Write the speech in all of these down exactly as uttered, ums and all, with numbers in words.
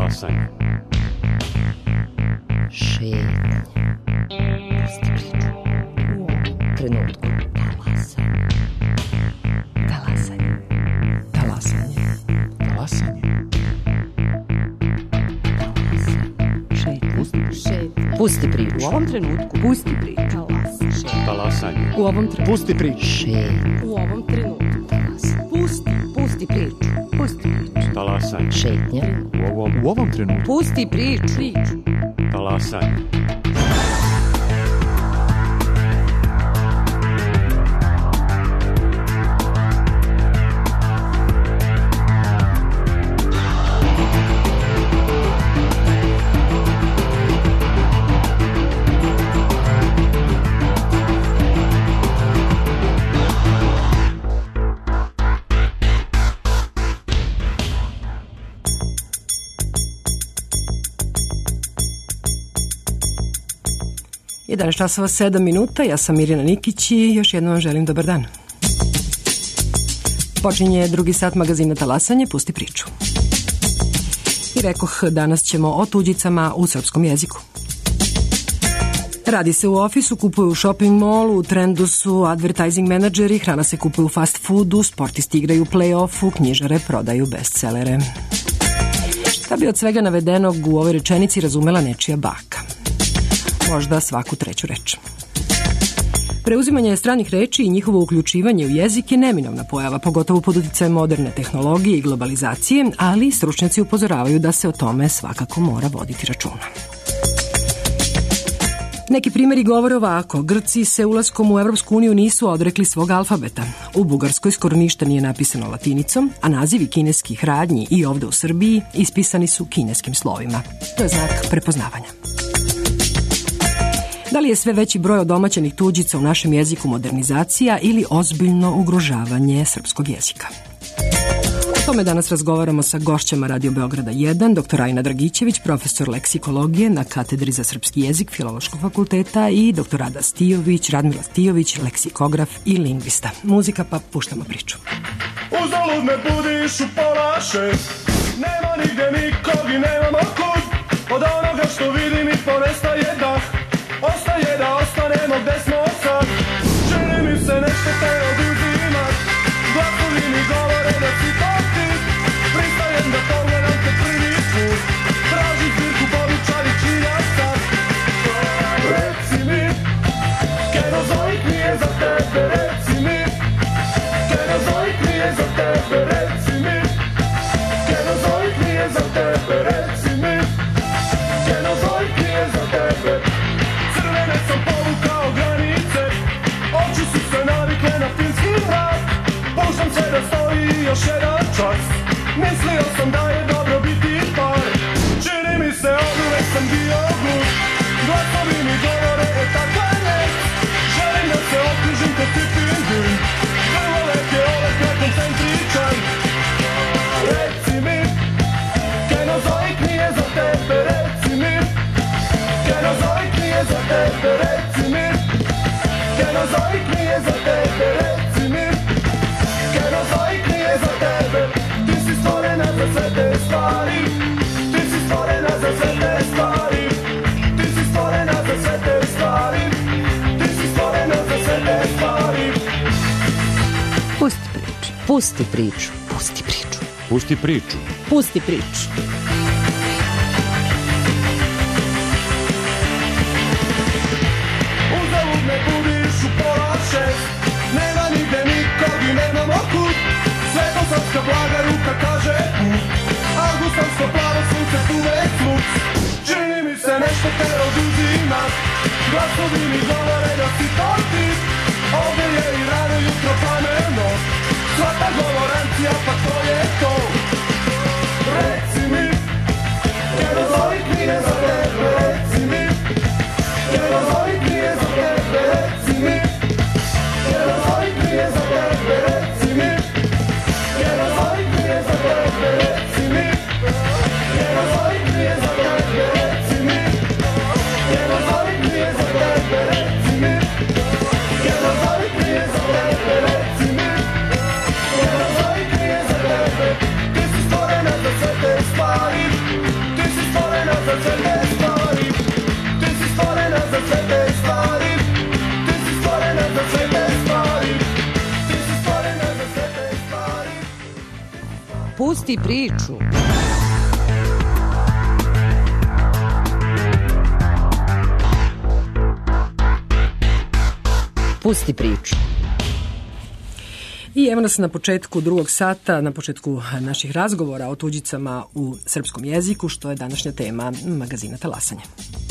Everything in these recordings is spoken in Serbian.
Talasanje. Šetnje. Pusti priču. U ovom trenutku. Talasanje. Talasanje. Talasanje. Šetnje. Pusti priču. U ovom trenutku. Pusti priču. Talasanje. U ovom trenutku. Pusti priču. Šetnje. U ovom trenutku. Pusti. Pusti priču. Pusti priču. Talasanje. Šetnje. U ovom, u ovom trenutku. Pusti priču. Priču. Talasanje. jedanaest časova sedam minuta, ja sam Mirjana Nikić i još jednom vam želim dobar dan. Počinje drugi sat magazina Talasanje, pusti priču. I rekoh, danas ćemo o tuđicama u srpskom jeziku. Radi se u ofisu, kupuju u shopping mallu, u trendu su advertising menadžeri, hrana se kupuje u fast foodu, sportisti igraju u play-offu, knjižare prodaju bestsellere. Šta bi od svega navedenog u ovoj rečenici razumela nečija baka? Možda svaku treću reč. Preuzimanje stranih reči i njihovo uključivanje u jezik je neminovna pojava, pogotovo pod uticajem moderne tehnologije i globalizacije, ali stručnjaci upozoravaju da se o tome svakako mora voditi računa. Neki primjeri govore ovako. Grci se ulaskom u Evropsku uniju nisu odrekli svog alfabeta. U Bugarskoj skoro ništa nije napisano latinicom, a nazivi kineskih radnji i ovde u Srbiji ispisani su kineskim slovima. To je znak prepoznavanja. Da li je sve veći broj odomaćenih tuđica u našem jeziku modernizacija ili ozbiljno ugrožavanje srpskog jezika? O tome danas razgovaramo sa gošćama Radio Beograda jedan, doktor Ajna Dragićević, profesor leksikologije na katedri za srpski jezik Filološkog fakulteta i doktor Rada Stijović, Radmila Stijović, leksikograf i lingvista. Muzika, pa puštamo priču. Uzalud me budiš u pola šest, nema nigde nikog i nemamo kud, od onoga što vidim i ponestaje dah. Ostaje da ostanemo gde smo sad. Čini mi se nešto te oduzimat, glasovi mi govore da si to ti. Pristajem da pogledam te prvi put, traži zbirku podučavi činja sad. Reci mi, Kenozoik nije za tebe, reci mi. Kenozoik nije za tebe, reci mi. Kenozoik nije za tebe, reci mi. Kenozoik nije za tebe. Crvene sam povukao granice, oči su se navikle na filmski mrak. Puštam se da stoji još jedan čas, mislio sam da je dobro biti par. Čini mi se oduvek sam bio glup, glasovi mi govore e tako je nest. Želim da se okružim kod ti pingvin, vrlo lep je ovaj prekoncentričan. Reci mi, Kenozoik nije za tebe, reci mi. Kenozoik nije za tebe, reci mi. Kenozoik nije za tebe, reci mi. Kenozoik nije za tebe. Ti si stvorena za sve te stvari. Ti si stvorena za sve te stvari. Ti si stvorena za sve te stvari. Ti si stvorena za sve te stvari. Pusti priču. Pusti priču. Pusti priču. Pusti priču. Pusti priču. Uzalud me budiš u pola šest, nema nigde nikog i nemamo kud. Svetosavska blaga ruka kaže put, augustovsko plavo sunce uvek luc. Čini mi se nešto te oduzima, glasovi mi govore da si to ti. Ovde je i rano jutro plameno, svaka govorancija pa to je to. Reci mi, Kenozoik nije za tebe, reci mi. Kenozoik nije za tebe, reci mi. Kenozoik nije za tebe, reci mi. Kenozoik nije za tebe, reci mi. Kenozoik nije za tebe, reci mi. Kenozoik nije za tebe, reci mi. Kenozoik nije za tebe, reci mi. Kenozoik nije za tebe. Pusti priču. Pusti priču. I evo nas na početku drugog sata, na početku naših razgovora o tuđicama u srpskom jeziku, što je današnja tema magazina Talasanje.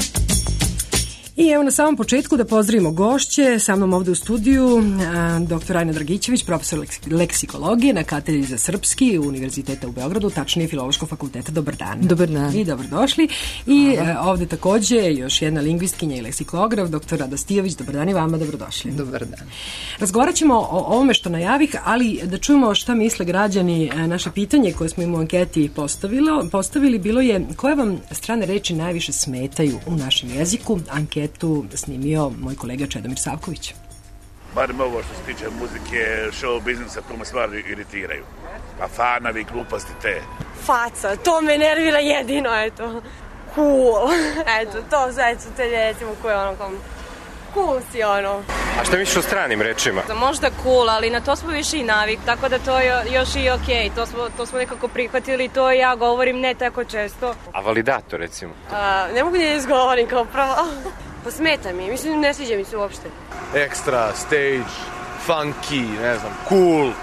I evo na samom početku da pozdravimo gošće, sa mnom ovde u studiju doktor Ajna Dragićević, profesor leksikologije na katedri za srpski Univerziteta u Beogradu, tačnije Filološkog fakulteta. Dobar dan. Dobar dan. I dobrodošli. I Aha. ovde takođe još jedna lingvistkinja i leksikograf, doktor Rada Stijović. Dobar dan i vama, dobrodošli. Dobar dan. Razgovarat ćemo o ovome što najavih, ali da čujemo šta misle građani. Naše pitanje koje smo im u anketi postavili, postavili bilo je koje vam strane reči najviše smetaju u našem jeziku. Anket tu snimio moj kolega Čedomir Savković. Barem ovo što se tiče muzike, show biznisa, to me stvari iritiraju. A fanovi, gluposti te. Faca, to me nervira jedino, eto. Cool, eto, to sve su te recimo koje ono kao... Cool si ono. A šta misliš o stranim rečima? Možda cool, ali na to smo više i navik, tako da to je još i okej. To smo, to smo nekako prihvatili, to ja govorim ne tako često. A validato recimo? A, ne mogu da je izgovorim kao prvo. Pa smeta mi, mislim ne sviđa mi se uopšte. Extra, stage, funky, ne znam, cool, uh,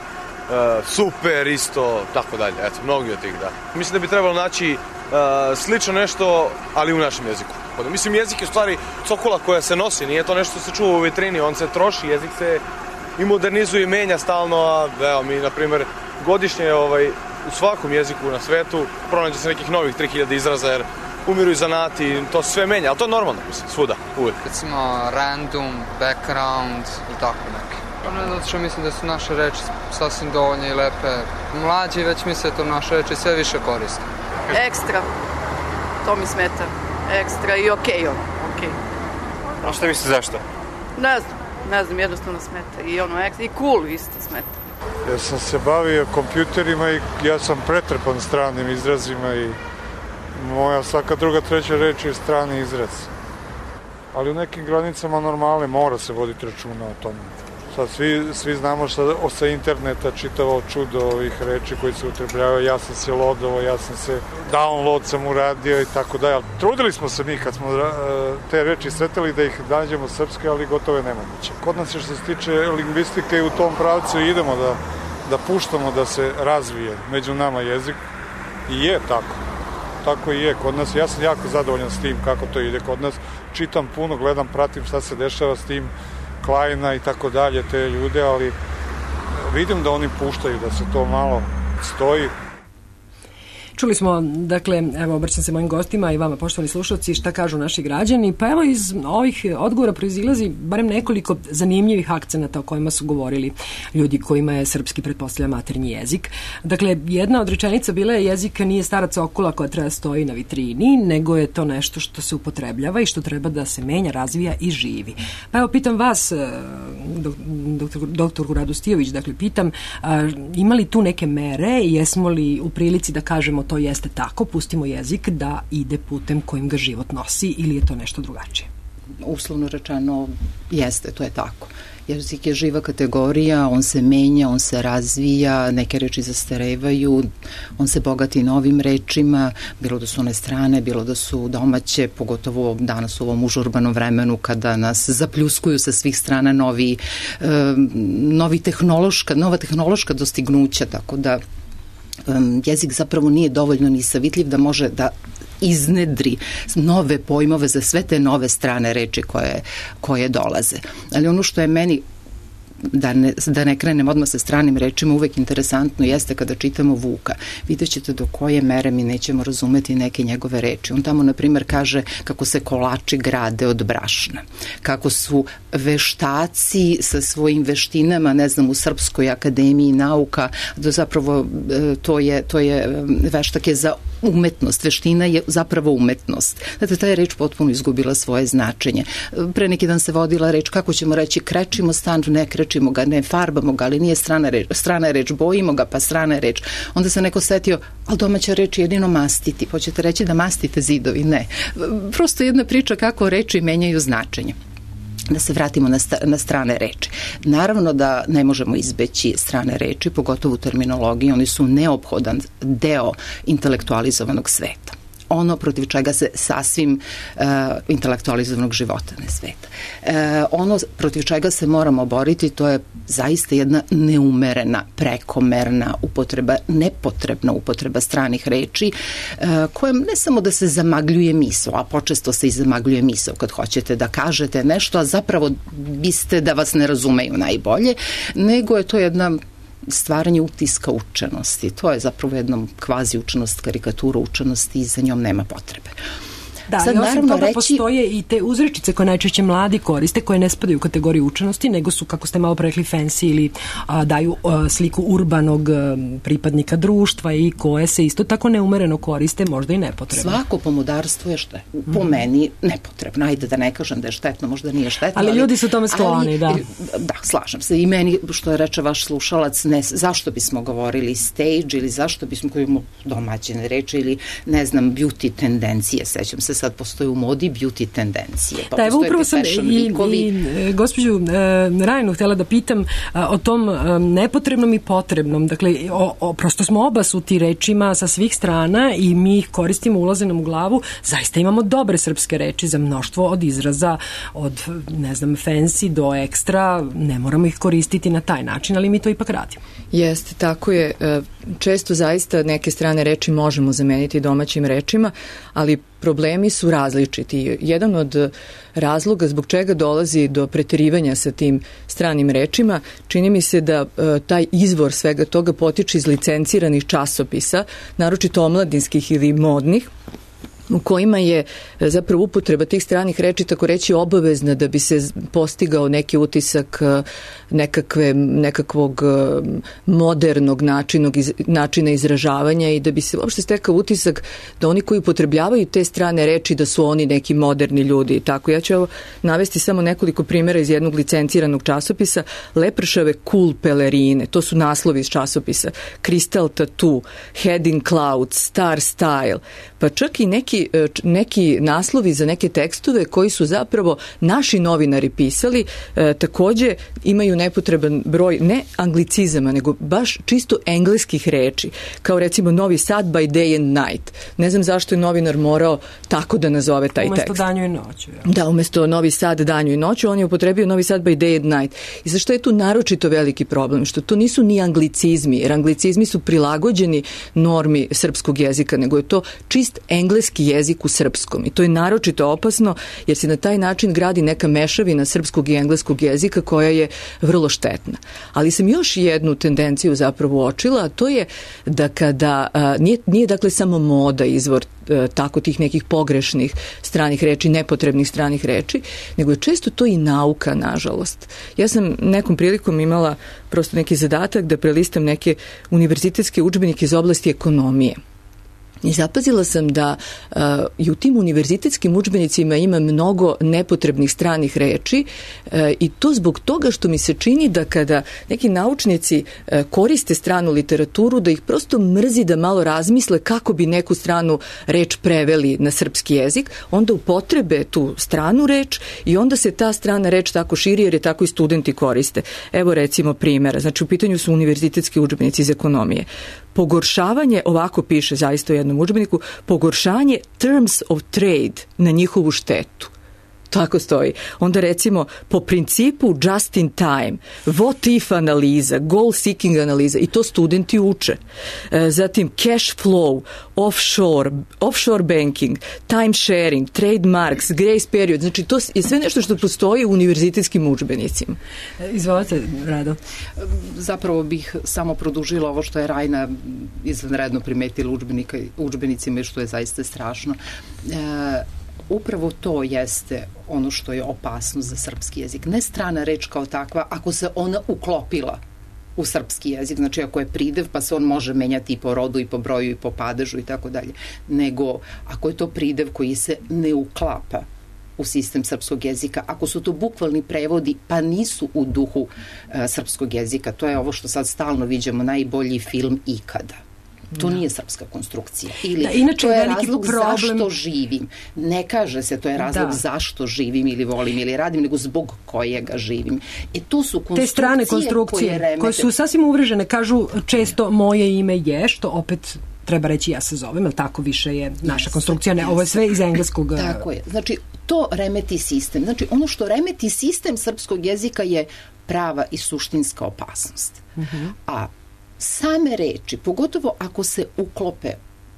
super isto, tako dalje. Eto, mnogi od tih, da. Mislim da bi trebalo naći uh, slično nešto, ali u našem jeziku. Mislim, jezik je u stvari cokula koja se nosi, nije to nešto što se čuva u vitrini, on se troši, jezik se i modernizuje i menja stalno, a evo mi, na primjer, godišnje ovaj, u svakom jeziku na svetu pronađe se nekih novih tri hiljade izraza, jer umiru i zanati, to sve menja, ali to je normalno, mislim, svuda, uvijek. Recimo, random, background i tako neki. Ono, zato što mislim da su naše reči sasvim dovoljne i lepe. Mlađi već misle to naše reči sve više koriste. Ekstra, to mi smeta. Ekstra i okej okay, ono, okej. Okay. A šta misli zašto? Ne znam, ne znam, jednostavno smeta. I ono, ekstra, i cool isto smeta. Ja sam se bavio kompjuterima i ja sam pretrpan stranim izrazima i moja svaka druga, treća reč je strani izraz. Ali u nekim granicama normale mora se voditi računa o tome. Sad svi, svi znamo što sa interneta čitavo čudo ovih reči koji se upotrebljavaju. Ja sam se lodovo, ja sam se download sam uradio i tako dalje. Trudili smo se mi kad smo te reči sretali da ih nađemo srpske, ali gotovo je nemoguće. Kod nas je što se tiče lingvistike u tom pravcu idemo da, da puštamo da se razvije među nama jezik. I je tako. Tako i je kod nas. Ja sam jako zadovoljan s tim kako to ide kod nas. Čitam puno, gledam, pratim šta se dešava s tim Klajna i tako dalje, te ljude, ali vidim da oni puštaju, da se to malo stoji. Čuli smo, dakle, evo, obraćam se mojim gostima i vama, poštovani slušalci, šta kažu naši građani. Pa evo, iz ovih odgovora proizilazi barem nekoliko zanimljivih akcenata o kojima su govorili ljudi kojima je srpski, pretpostavlja, maternji jezik. Dakle, jedna od rečenica bila je jezik nije stara cokula koja treba stoji na vitrini, nego je to nešto što se upotrebljava i što treba da se menja, razvija i živi. Pa evo, pitam vas, doktor, doktor Radu Stijović, dakle, pitam, ima li tu neke mere i jesmo li u prilici da kažemo to jeste tako, pustimo jezik da ide putem kojim ga život nosi ili je to nešto drugačije? Uslovno rečeno jeste, to je tako. Jezik je živa kategorija, on se menja, on se razvija, neke reči zastarevaju, on se bogati novim rečima, bilo da su one strane, bilo da su domaće, pogotovo danas u ovom užurbanom vremenu kada nas zapljuskuju sa svih strana novi, eh, novi tehnološka, nova tehnološka dostignuća, tako da Um, jezik zapravo nije dovoljno ni savitljiv da može da iznedri nove pojmove za sve te nove strane reči koje, koje dolaze. Ali ono što je meni, da ne, da ne krenem odmah sa stranim rečima, uvek interesantno jeste kada čitamo Vuka. Vidjet ćete do koje mere mi nećemo razumeti neke njegove reči. On tamo, na primjer, kaže kako se kolači grade od brašna. Kako su veštaci sa svojim veštinama, ne znam, u Srpskoj akademiji nauka, da zapravo to je, to je veštak je za umetnost. Veština je zapravo umetnost. Znate, ta je reč potpuno izgubila svoje značenje. Pre neki dan se vodila reč, kako ćemo reći, krečimo stan, ne krečimo ga, ne farbamo ga, ali nije strana reč, strana reč, bojimo ga, pa strana reč. Onda se neko setio, ali domaća reč je jedino mastiti. Hoćete reći da mastite zidovi? Ne. Prosto jedna priča kako reči menjaju značenje. da se vratimo na, sta, na strane reči. Naravno da ne možemo izbeći strane reči, pogotovo u terminologiji, oni su neophodan deo intelektualizovanog sveta. Ono protiv čega se sasvim uh, intelektualizovanog života, ne sveta. Uh, ono protiv čega se moramo boriti, to je zaista jedna neumerena, prekomerna upotreba, nepotrebna upotreba stranih reči, uh, kojem ne samo da se zamagljuje misao, a počesto se i zamagljuje misao kad hoćete da kažete nešto, a zapravo biste da vas ne razumeju najbolje, nego je to jedna stvaranje utiska učenosti. To je zapravo jedna kvazi učenost, karikatura učenosti i za njom nema potrebe. Da, sad, i osim toga reći... postoje i te uzrečice koje najčešće mladi koriste, koje ne spadaju u kategoriju učenosti, nego su, kako ste malo prerekli, fancy ili a, daju a, sliku urbanog a, pripadnika društva i koje se isto tako neumereno koriste, možda i nepotrebno. Svako pomodarstvo je što po mm. meni nepotrebno. Ajde da ne kažem da je štetno, možda nije štetno. Ali, ali ljudi su tome skloni, ali, da. Da, slažem se. I meni, što je reče vaš slušalac, ne, zašto bismo govorili stage ili zašto bismo govorili domaćene reči ili, ne znam, beauty tendencije, sećam se sad postoji u modi beauty tendencije. Pa da, evo upravo sam i, i gospođu e, Rajnu htjela da pitam a, o tom a, nepotrebnom i potrebnom. Dakle, o, o, prosto smo obasuti rečima sa svih strana i mi ih koristimo, ulaze nam u glavu. Zaista imamo dobre srpske reči za mnoštvo od izraza, od, ne znam, fancy do ekstra. Ne moramo ih koristiti na taj način, ali mi to ipak radimo. Jeste, tako je. Često zaista neke strane reči možemo zameniti domaćim rečima, ali problemi su različiti. Jedan od razloga zbog čega dolazi do preterivanja sa tim stranim rečima, čini mi se da e, taj izvor svega toga potiče iz licenciranih časopisa, naročito omladinskih ili modnih, u kojima je zapravo upotreba tih stranih reči, tako reći, obavezna da bi se postigao neki utisak nekakve, nekakvog modernog načinog, iz, načina izražavanja i da bi se uopšte stekao utisak da oni koji upotrebljavaju te strane reči da su oni neki moderni ljudi. Tako, ja ću ovo navesti samo nekoliko primjera iz jednog licenciranog časopisa. Lepršave cool pelerine, to su naslovi iz časopisa. Crystal Tattoo, Head in Clouds, Star Style, pa čak i neki neki naslovi za neke tekstove koji su zapravo naši novinari pisali, e, takođe imaju nepotreban broj ne anglicizama, nego baš čisto engleskih reči, kao recimo Novi Sad by day and night. Ne znam zašto je novinar morao tako da nazove taj umesto tekst. Umesto danju i noću. Ja. Da, umesto Novi Sad danju i noću, on je upotrebio Novi Sad by day and night. I zašto je tu naročito veliki problem? Što to nisu ni anglicizmi, jer anglicizmi su prilagođeni normi srpskog jezika, nego je to čist engleski jezik u srpskom. I to je naročito opasno jer se na taj način gradi neka mešavina srpskog i engleskog jezika koja je vrlo štetna. Ali sam još jednu tendenciju zapravo uočila, a to je da kada a, nije, nije dakle samo moda izvor a, tako tih nekih pogrešnih stranih reči, nepotrebnih stranih reči, nego je često to i nauka, nažalost. Ja sam nekom prilikom imala prosto neki zadatak da prelistam neke univerzitetske udžbenike iz oblasti ekonomije. I zapazila sam da uh, i u tim univerzitetskim udžbenicima ima mnogo nepotrebnih stranih reči uh, i to zbog toga što mi se čini da kada neki naučnici uh, koriste stranu literaturu, da ih prosto mrzi da malo razmisle kako bi neku stranu reč preveli na srpski jezik, onda upotrebe tu stranu reč i onda se ta strana reč tako širi jer je tako i studenti koriste. Evo recimo primjera, znači u pitanju su univerzitetski udžbenici iz ekonomije. Pogoršavanje, ovako piše zaista u jednom udžbeniku, pogoršanje terms of trade na njihovu štetu. Tako stoji. Onda recimo po principu just in time, what if analiza, goal seeking analiza i to studenti uče. E, zatim cash flow, offshore, offshore banking, time sharing, trademarks, grace period, znači to je sve nešto što postoji u univerzitetskim udžbenicima. Izvolite, Rado. Zapravo bih samo produžila ovo što je Rajna izvanredno primetila udžbenika, udžbenicima i što je zaista strašno. E, Upravo to jeste ono što je opasnost za srpski jezik. Ne strana reč kao takva, ako se ona uklopila u srpski jezik, znači ako je pridev pa se on može menjati i po rodu i po broju i po padežu i tako dalje, nego ako je to pridev koji se ne uklapa u sistem srpskog jezika, ako su to bukvalni prevodi pa nisu u duhu uh, srpskog jezika, to je ovo što sad stalno viđamo, najbolji film ikada. To da. nije srpska konstrukcija. Ili da, inače to je veliki razlog problem... zašto živim. Ne kaže se to je razlog da. zašto živim ili volim ili radim, nego zbog kojega živim. E tu su konstrukcije, te strane konstrukcije koje, remete... koje su sasvim uvrežene, kažu često moje ime je, što opet treba reći ja se zovem, ali tako više je naša yes, konstrukcija, ne, yes. ovo je sve iz engleskog. Tako je, znači to remeti sistem. Znači ono što remeti sistem srpskog jezika je prava i suštinska opasnost. Uh-huh. A same reči, pogotovo ako se uklope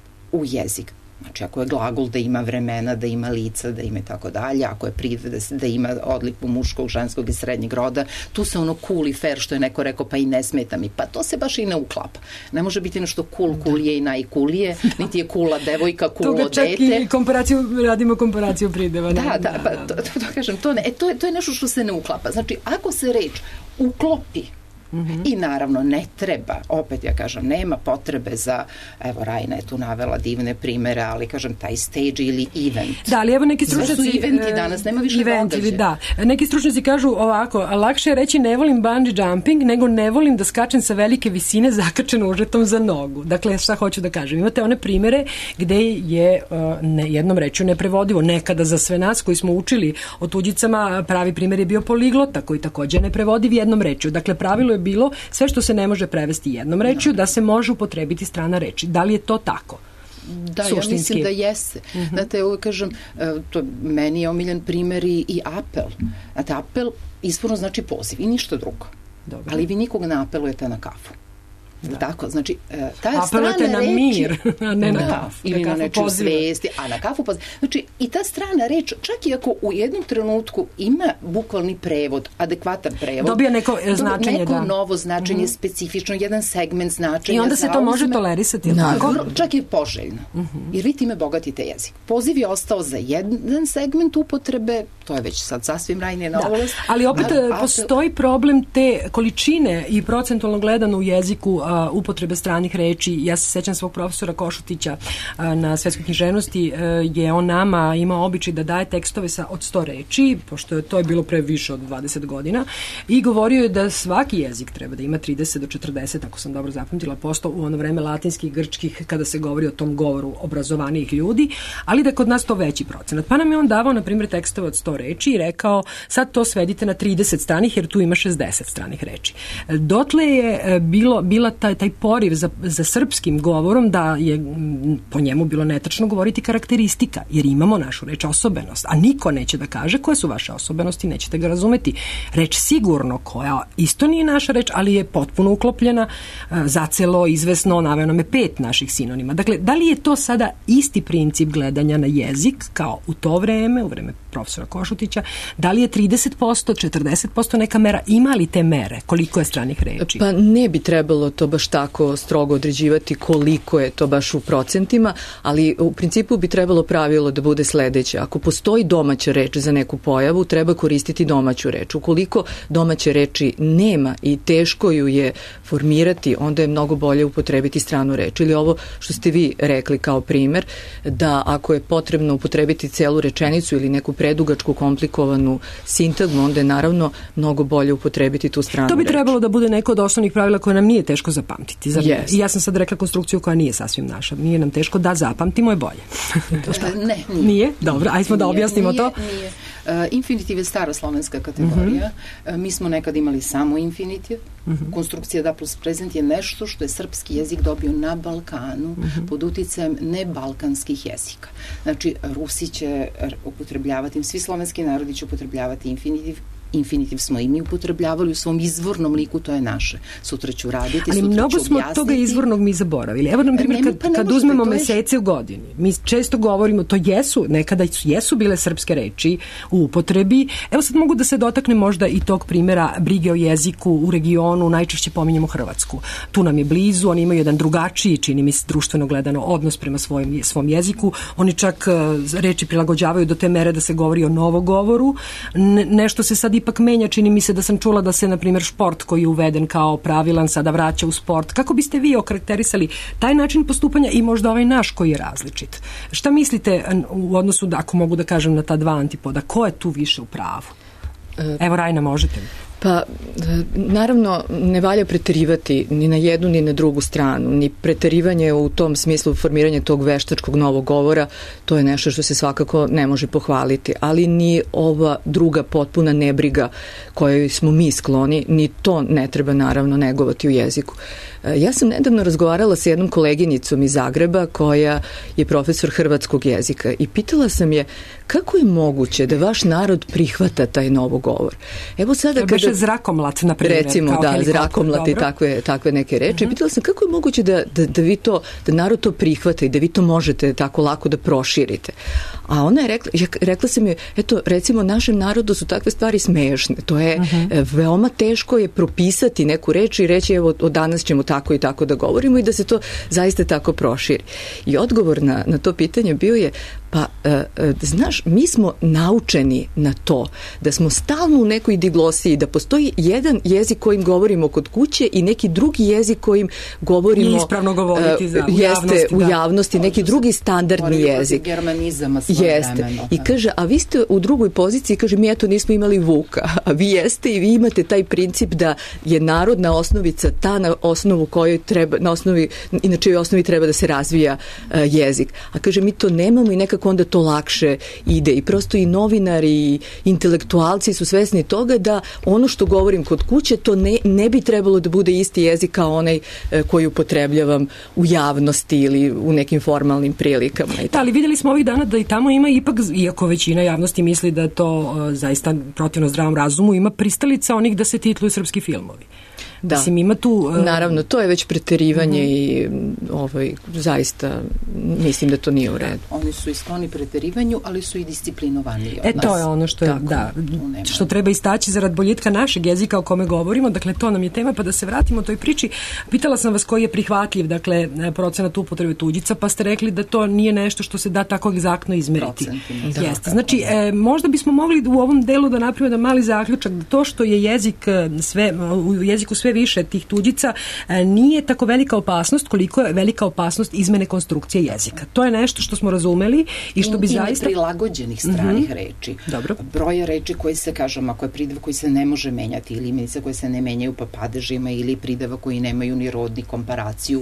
u jezik, znači ako je glagol da ima vremena, da ima lica, da ima i tako dalje, ako je privid da ima odliku muškog, ženskog i srednjeg roda, tu se ono cool i fair, što je neko rekao, pa i ne smeta mi, pa to se baš i ne uklapa. Ne može biti nešto cool, cool je i najcoolije, niti je coola devojka, coolo dete. Toga čak i komparaciju, radimo komparaciju prideva. Da, da, pa to, to, to kažem, to, ne, e, to, je, to je nešto što se ne uklapa. Znači, ako se reč uklopi, Mm-hmm. I naravno ne treba, opet ja kažem, nema potrebe za, evo Rajna je tu navela divne primere, ali kažem taj stage ili event. Da, ali evo neki stručnjaci... Sve su eventi danas, nema više događaja. Da, neki stručnjaci kažu ovako, lakše je reći ne volim bungee jumping, nego ne volim da skačem sa velike visine zakačeno užetom za nogu. Dakle, šta hoću da kažem? Imate one primere gde je uh, ne, jednom rečju neprevodivo. Nekada za sve nas koji smo učili o tuđicama, pravi primjer je bio poliglota, koji takođe neprevodiv jednom rečju. Dakle, pravilo je bilo sve što se ne može prevesti jednom rečju, da se može upotrebiti strana reči. Da li je to tako? Da, suštinski? Ja mislim da jeste. Uh-huh. Znate, uvijek kažem, to meni je omiljen primjer i, i apel. Znate, apel izvorno znači poziv i ništa drugo. Dobro. Ali vi nikog ne apelujete na kafu. Da. Tako, znači, ta strana reči... na mir, a ne na da, kafu. Ili na nečiju svesti, a na kafu poziv. Znači, i ta strana reč, čak i ako u jednom trenutku ima bukvalni prevod, adekvatan prevod, dobija neko značenje, neko da. novo značenje, mm-hmm. specifično, jedan segment značenja. I onda se to može tolerisati. Tako? Čak je poželjno. Mm-hmm. Jer vi time bogatite jezik. Poziv je ostao za jedan segment upotrebe, to je već sad sasvim Rajnije na ovlast. Ali opet a, postoji problem te količine i procentualno gledano u jeziku upotrebe stranih reči. Ja se sećam svog profesora Košutića na svetskoj književnosti, je on nama imao običaj da daje tekstove sa od sto reči, pošto je to je bilo pre više od dvadeset godina, i govorio je da svaki jezik treba da ima trideset do četrdeset, ako sam dobro zapamtila, posto u ono vreme latinskih, grčkih, kada se govori o tom govoru obrazovanijih ljudi, ali da je kod nas to veći procenat. Pa nam je on davao, na primjer, tekstove od sto reči i rekao, sad to svedite na trideset stranih, jer tu ima šezdeset stranih reči. Dotle je bilo, bila taj, taj poriv za, za srpskim govorom da je po njemu bilo netačno govoriti karakteristika, jer imamo našu reč osobenost, a niko neće da kaže koje su vaše osobenosti, nećete ga razumeti. Reč sigurno, koja isto nije naša reč, ali je potpuno uklopljena, zacelo, izvesno, naveo nam je pet naših sinonima. Dakle, da li je to sada isti princip gledanja na jezik kao u to vreme, u vreme profesora Košutića, da li je trideset posto, četrdeset posto neka mera, ima li te mere, koliko je stranih reči? Pa ne bi trebalo to baš tako strogo određivati koliko je to baš u procentima, ali u principu bi trebalo pravilo da bude sledeće. Ako postoji domaća reč za neku pojavu, treba koristiti domaću reč. Ukoliko domaće reči nema i teško ju je formirati, onda je mnogo bolje upotrebiti stranu reč. Ili ovo što ste vi rekli kao primer, da ako je potrebno upotrebiti celu rečenicu ili neku predugačku, komplikovanu sintagmu, onda je naravno mnogo bolje upotrebiti tu stranu reč. To bi trebalo da bude neko od osnovnih pravila koje nam nije teško zapamtiti. Zar yes. I ja sam sad rekla konstrukciju koja nije sasvim naša. Nije nam teško da zapamtimo, je bolje. ne, nije. Nije? Dobro, ajde smo da objasnimo nije, to. Nije. Uh, infinitiv je stara slovenska kategorija. Mm-hmm. Uh, mi smo nekad imali samo infinitiv. Mm-hmm. Konstrukcija da plus prezent je nešto što je srpski jezik dobio na Balkanu mm-hmm. pod uticajem nebalkanskih jezika. Znači, Rusi će upotrebljavati, svi slovenski narodi će upotrebljavati infinitiv. Infinitiv smo i mi upotrebljavali u svom izvornom liku, to je naše. Sutra ću raditi, ali sutra ću mnogo smo objasniti. Toga izvornog mi zaboravili. Evo, na primjer, kad, pa kad uzmemo mesece u godini, mi često govorimo, to jesu, nekada jesu bile srpske reči u upotrebi. Evo sad mogu da se dotaknem možda i tog primjera brige o jeziku u regionu, najčešće pominjemo Hrvatsku. Tu nam je blizu, oni imaju jedan drugačiji, čini mi se društveno gledano, odnos prema svojim, svom jeziku. Oni čak reči prilagođavaju do te mere da se govori o novogovoru. Ne, nešto se sad ipak menja, čini mi se da sam čula da se, na primjer, šport koji je uveden kao pravilan sada vraća u sport. Kako biste vi okarakterisali taj način postupanja i možda ovaj naš koji je različit? Šta mislite u odnosu, da, ako mogu da kažem, na ta dva antipoda? Ko je tu više u pravu? Evo, Rajna, možete. Pa, naravno, ne valja preterivati ni na jednu ni na drugu stranu, ni preterivanje u tom smislu formiranja tog veštačkog novog govora, to je nešto što se svakako ne može pohvaliti, ali ni ova druga potpuna nebriga kojoj smo mi skloni, ni to ne treba naravno negovati u jeziku. Ja sam nedavno razgovarala sa jednom koleginicom iz Zagreba koja je profesor hrvatskog jezika i pitala sam je kako je moguće da vaš narod prihvata taj novogovor. Evo sada kada... Beše zrakomlat, na primjer. Recimo, da, zrakomlat i takve, takve neke reči. Uh-huh. Pitala sam kako je moguće da, da, da vi to, da narod to prihvata i da vi to možete tako lako da proširite. A ona je rekla, ja, rekla sam je, eto, recimo, našem narodu su takve stvari smešne. To je uh-huh. veoma teško je propisati neku reč i reći, evo, od danas ćemo tako i tako da govorimo i da se to zaista tako proširi. I odgovor na, na to pitanje bio je, pa, e, e, znaš, mi smo naučeni na to da smo stalno u nekoj diglosiji, da postoji jedan jezik kojim govorimo kod kuće i neki drugi jezik kojim govorimo... I ispravno govoriti za, u jeste, javnosti. u da. javnosti, neki drugi standardni jezik. Germanizama svoje jeste. vremeno. I kaže, a vi ste u drugoj poziciji, kaže, mi eto nismo imali Vuka, a vi jeste i vi imate taj princip da je narodna osnovica ta na osnovu kojoj treba, na osnovi, i na čijoj osnovi treba da se razvija uh, jezik. A kaže, mi to nemamo i nekako onda to lakše ide. I prosto i novinari i intelektualci su svesni toga da ono što govorim kod kuće, to ne, ne bi trebalo da bude isti jezik kao onaj uh, koji upotrebljavam u javnosti ili u nekim formalnim prilikama. Da, ali vidjeli smo ovih dana da i tamo ima ipak, iako većina javnosti misli da to uh, zaista protivno zdravom razumu, ima pristalica onih da se titluju srpski filmovi. Da. Mislim, ima tu... Uh... Naravno, to je već preterivanje uh-huh. i ovaj, zaista mislim da to nije u redu. Oni su i skloni preterivanju, ali su i disciplinovaniji od e, nas. to je ono što je, tako, da, što treba istaći zarad boljitka našeg jezika o kome govorimo, dakle, to nam je tema, pa da se vratimo toj priči. Pitala sam vas koji je prihvatljiv, dakle, procenat upotrebe tuđica, pa ste rekli da to nije nešto što se da tako egzaktno izmeriti. Da, Jeste. Znači, e, možda bismo mogli u ovom delu da napravimo da mali zaključak, da to što je jezik sve, u jeziku sve više tih tuđica nije tako velika opasnost koliko je velika opasnost izmene konstrukcije jezika. To je nešto što smo razumeli i što bi I zaista... prilagođenih stranih uh-huh. reči. Dobro. Broja reči koji se, kažem, ako je prideva koji se ne može menjati ili imenice koje se ne menjaju pa padežima ili prideva koji nemaju ni rod ni komparaciju,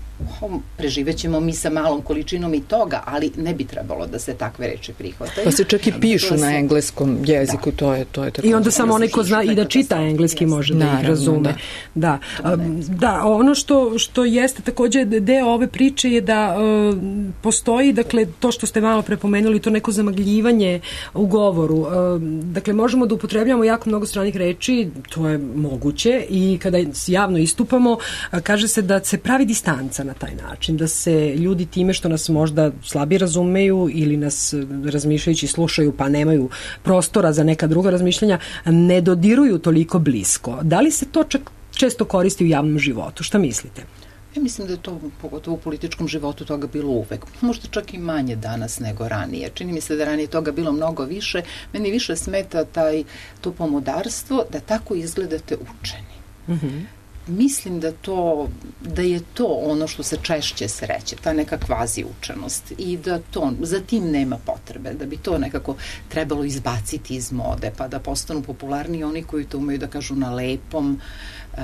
preživećemo mi sa malom količinom i toga, ali ne bi trebalo da se takve reči prihvataju. Pa se čak i pišu na se... engleskom jeziku, da. to je to je tako. I onda samo onaj ko zna i da čita engleski jest. može da Naravno, ih razume. Da. Da. da, ono što, što jeste također deo ove priče je da uh, postoji, dakle, to što ste malo prepomenuli, to neko zamagljivanje u govoru. Uh, dakle, možemo da upotrebljamo jako mnogo stranih reči, to je moguće i kada javno istupamo, uh, kaže se da se pravi distanca na taj način, da se ljudi time što nas možda slabije razumeju ili nas razmišljajući slušaju pa nemaju prostora za neka druga razmišljanja, ne dodiruju toliko blisko. Da li se to čak često koristi u javnom životu? Šta mislite? Ja mislim da je to, pogotovo u političkom životu, toga bilo uvek. Možda čak i manje danas nego ranije. Čini mi se da ranije toga bilo mnogo više. Meni više smeta taj, to pomodarstvo da tako izgledate učeni. Mhm. Mislim da to, da je to ono što se češće sreće, ta neka kvazi učenost i da to, za tim nema potrebe, da bi to nekako trebalo izbaciti iz mode, pa da postanu popularni oni koji to umeju da kažu na lepom, uh,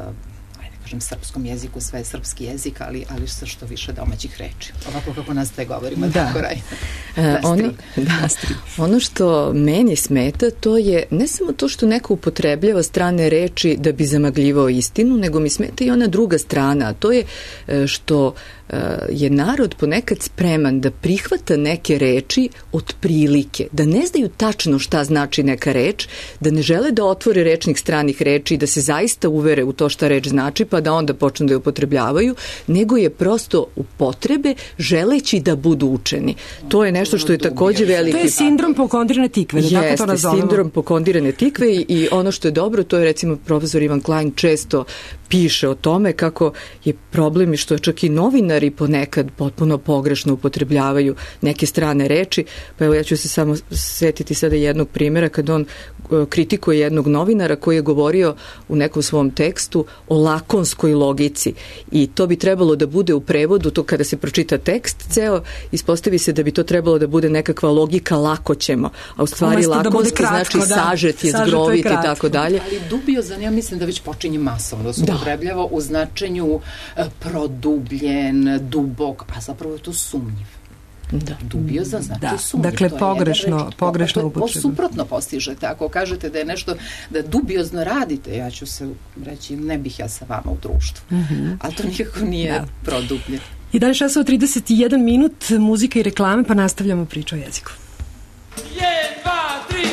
kažem, srpskom jeziku, sve je srpski jezik, ali, ali sa što više domaćih reči. Ovako kako nas te govorimo, da. tako raj. E, ono, da, ono što meni smeta, to je ne samo to što neko upotrebljava strane reči da bi zamagljivao istinu, nego mi smeta i ona druga strana, a to je što je narod ponekad spreman da prihvata neke reči od prilike, da ne znaju tačno šta znači neka reč, da ne žele da otvore rečnik stranih reči i da se zaista uvere u to šta reč znači, pa da onda počnu da je upotrebljavaju, nego je prosto upotrebe želeći da budu učeni. To je nešto što je takođe veliki... To je sindrom pokondirane tikve, da Jeste, tako to nazovemo. sindrom pokondirane tikve i, i ono što je dobro, to je recimo profesor Ivan Klein često piše o tome kako je problem i što čak i novinari ponekad potpuno pogrešno upotrebljavaju neke strane reči. Pa evo ja ću se samo setiti sada jednog primjera kad on kritikuje jednog novinara koji je govorio u nekom svom tekstu o lakonskom grafonskoj logici i to bi trebalo da bude u prevodu, to kada se pročita tekst ceo, ispostavi se da bi to trebalo da bude nekakva logika lako ćemo, a u stvari lakonski da znači da. sažet, je zgrovit i tako dalje. Ali dubiozan, ja mislim da već počinje masovno da se upotrebljava u značenju produbljen, dubok, a zapravo je to sumnjiv. Da. Dubiozan znači da. sumnjiv. Dakle, pogrešno, reč, pogrešno upotreba. Suprotno postižete. Ako kažete da je nešto, da dubiozno radite, ja ću se reći, ne bih ja sa vama u društvu. Mm-hmm. Ali to nikako nije da. produblje. jedanaest časova trideset jedan minut, muzika i reklame, pa nastavljamo priču o jeziku. jedan, dva, tri,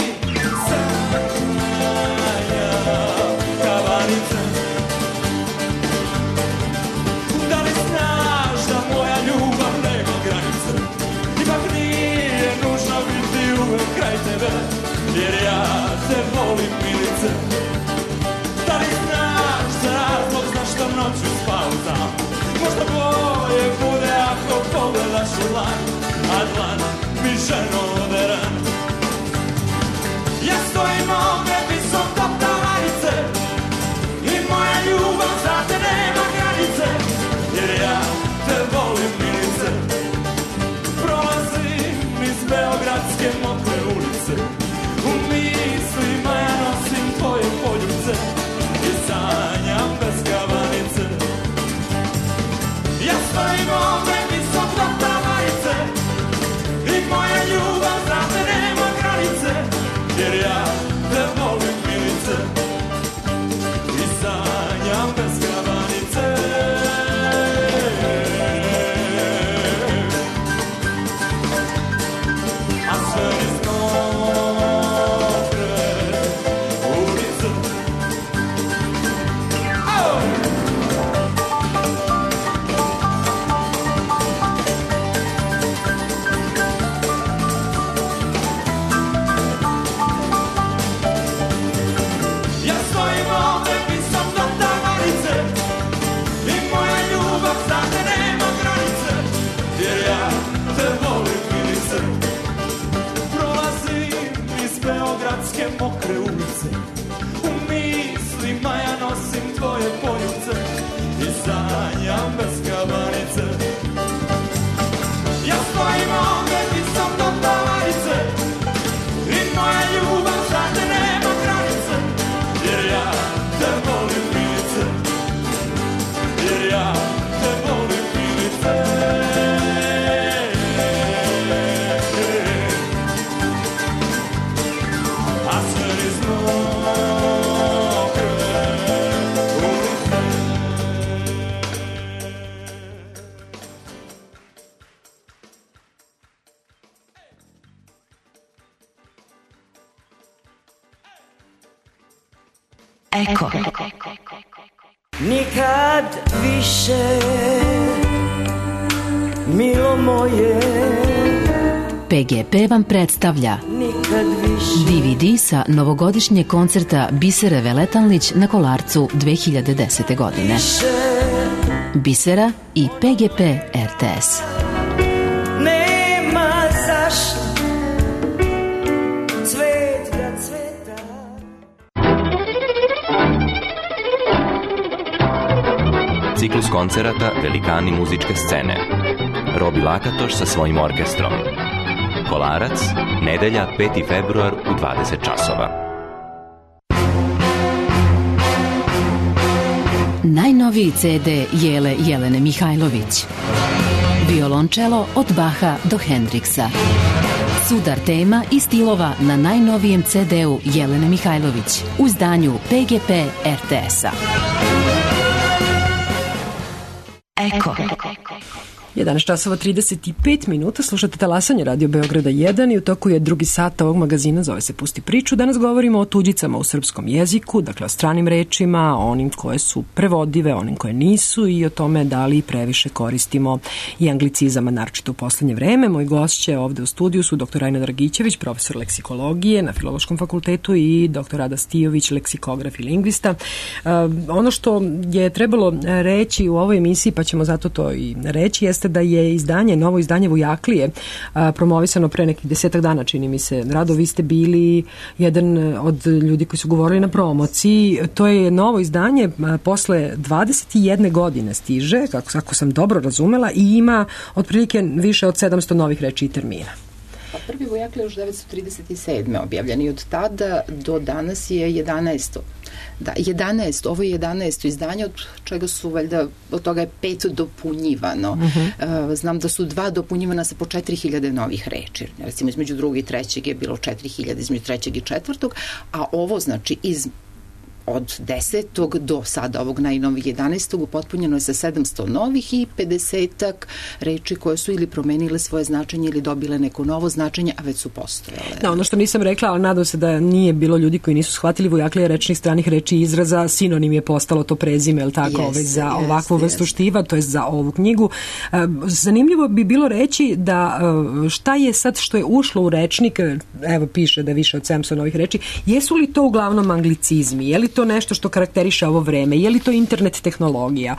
kavanica. Da li znaš da moja ljubav nema granice? Ipak nije nužno biti uvek kraj tebe, jer ja te volim, milice. Da li znaš za razlog zašto noću spavam sam? Možda bolje bude ako pogledaš u dlan, a dlan mi ženo oderan. Ja stojim ovdje visoko tavanice i moja ljubav za te nema granice, jer ja te volim, milice. Prolazim iz beogradske mokre ulice, u mislima ja nosim tvoje poljubce i sanjam bez kavanice. Ja stojim ovdje visoko tavanice i moja ljubav za te nema granice, jer ja te volim, milice, i sanjam bez kavanice. A sve iz mokre ulice. Oh! Mokre ulice, u mislima ja nosim tvoje poljubce i sanjam bez kavanice. Ja stojim ovdje visok do tavanice i moja ljubav za te nema granice, jer ja te volim, milice, jer ja te volim, milice. Eko. Nikad više, milo moje. P G P vam predstavlja D V D sa novogodišnjeg koncerta Bisere Veletanlić na Kolarcu dve hiljade desete. godine. Bisera i P G P R T S. Nema zašto cvet da cveta. Ciklus koncerata Velikani muzičke scene. Robi Lakatoš sa svojim orkestrom. Kolarac, nedelja peti februar u dvadeset časova. Najnoviji C D Jele Jelene Mihajlović. Violončelo od Baha do Hendriksa. Sudar tema i stilova na najnovijem C D-u Jelene Mihajlović u izdanju P G P R T S-a. Eko. jedanaest časova trideset pet minuta, slušate Talasanje Radio Beograda jedan i u toku je drugi sat ovog magazina, zove se Pusti priču. Danas govorimo o tuđicama u srpskom jeziku, dakle o stranim rečima, o onim koje su prevodive, onim koje nisu i o tome da li previše koristimo i anglicizama, naročito u poslednje vreme. Moj gošće ovde u studiju su doktor Rajna Dragićević, profesor leksikologije na Filološkom fakultetu i doktor Rada Stijović, leksikograf i lingvista. Uh, ono što je trebalo reći u ovoj emisiji, pa ćemo ćemo zato to i reći, jeste da je izdanje, novo izdanje Vujaklije a, promovisano pre nekih desetak dana, čini mi se. Rado, vi ste bili jedan od ljudi koji su govorili na promociji. To je novo izdanje, a, posle dvadeset jedne godine stiže, kako, ako sam dobro razumela, i ima otprilike više od sedamsto novih reči i termina. Pa prvi Vujaklija još devetsto trideset sedme objavljen i od tada do danas je jedanaesto. Da, jedanaest, ovo je jedanaesto izdanje, od čega su valjda, od toga je pet dopunjivano. Uh-huh. Znam da su dva dopunjivana sa po četiri hiljade novih reči. Recimo između drugog i trećeg je bilo četiri hiljade, između trećeg i četvrtog, a ovo znači iz od desetog do sada ovog najnovih jedanaestog upotpunjeno je sa sedamsto novih i pedesetak reči koje su ili promenile svoje značenje ili dobile neko novo značenje, a već su postojale. Da, ono što nisam rekla, ali nadam se da nije bilo ljudi koji nisu shvatili, Vujaklija rečnih stranih reči i izraza, sinonim je postalo to prezime, ili tako, yes, ove, za yes, ovakvu yes. vrstu štiva, to je za ovu knjigu. Zanimljivo bi bilo reći da šta je sad što je ušlo u rečnik, evo piše da je više od sedamsto novih reči, jesu li to uglavnom anglicizmi, je li to nešto što karakteriše ovo vreme? Je li to internet tehnologija?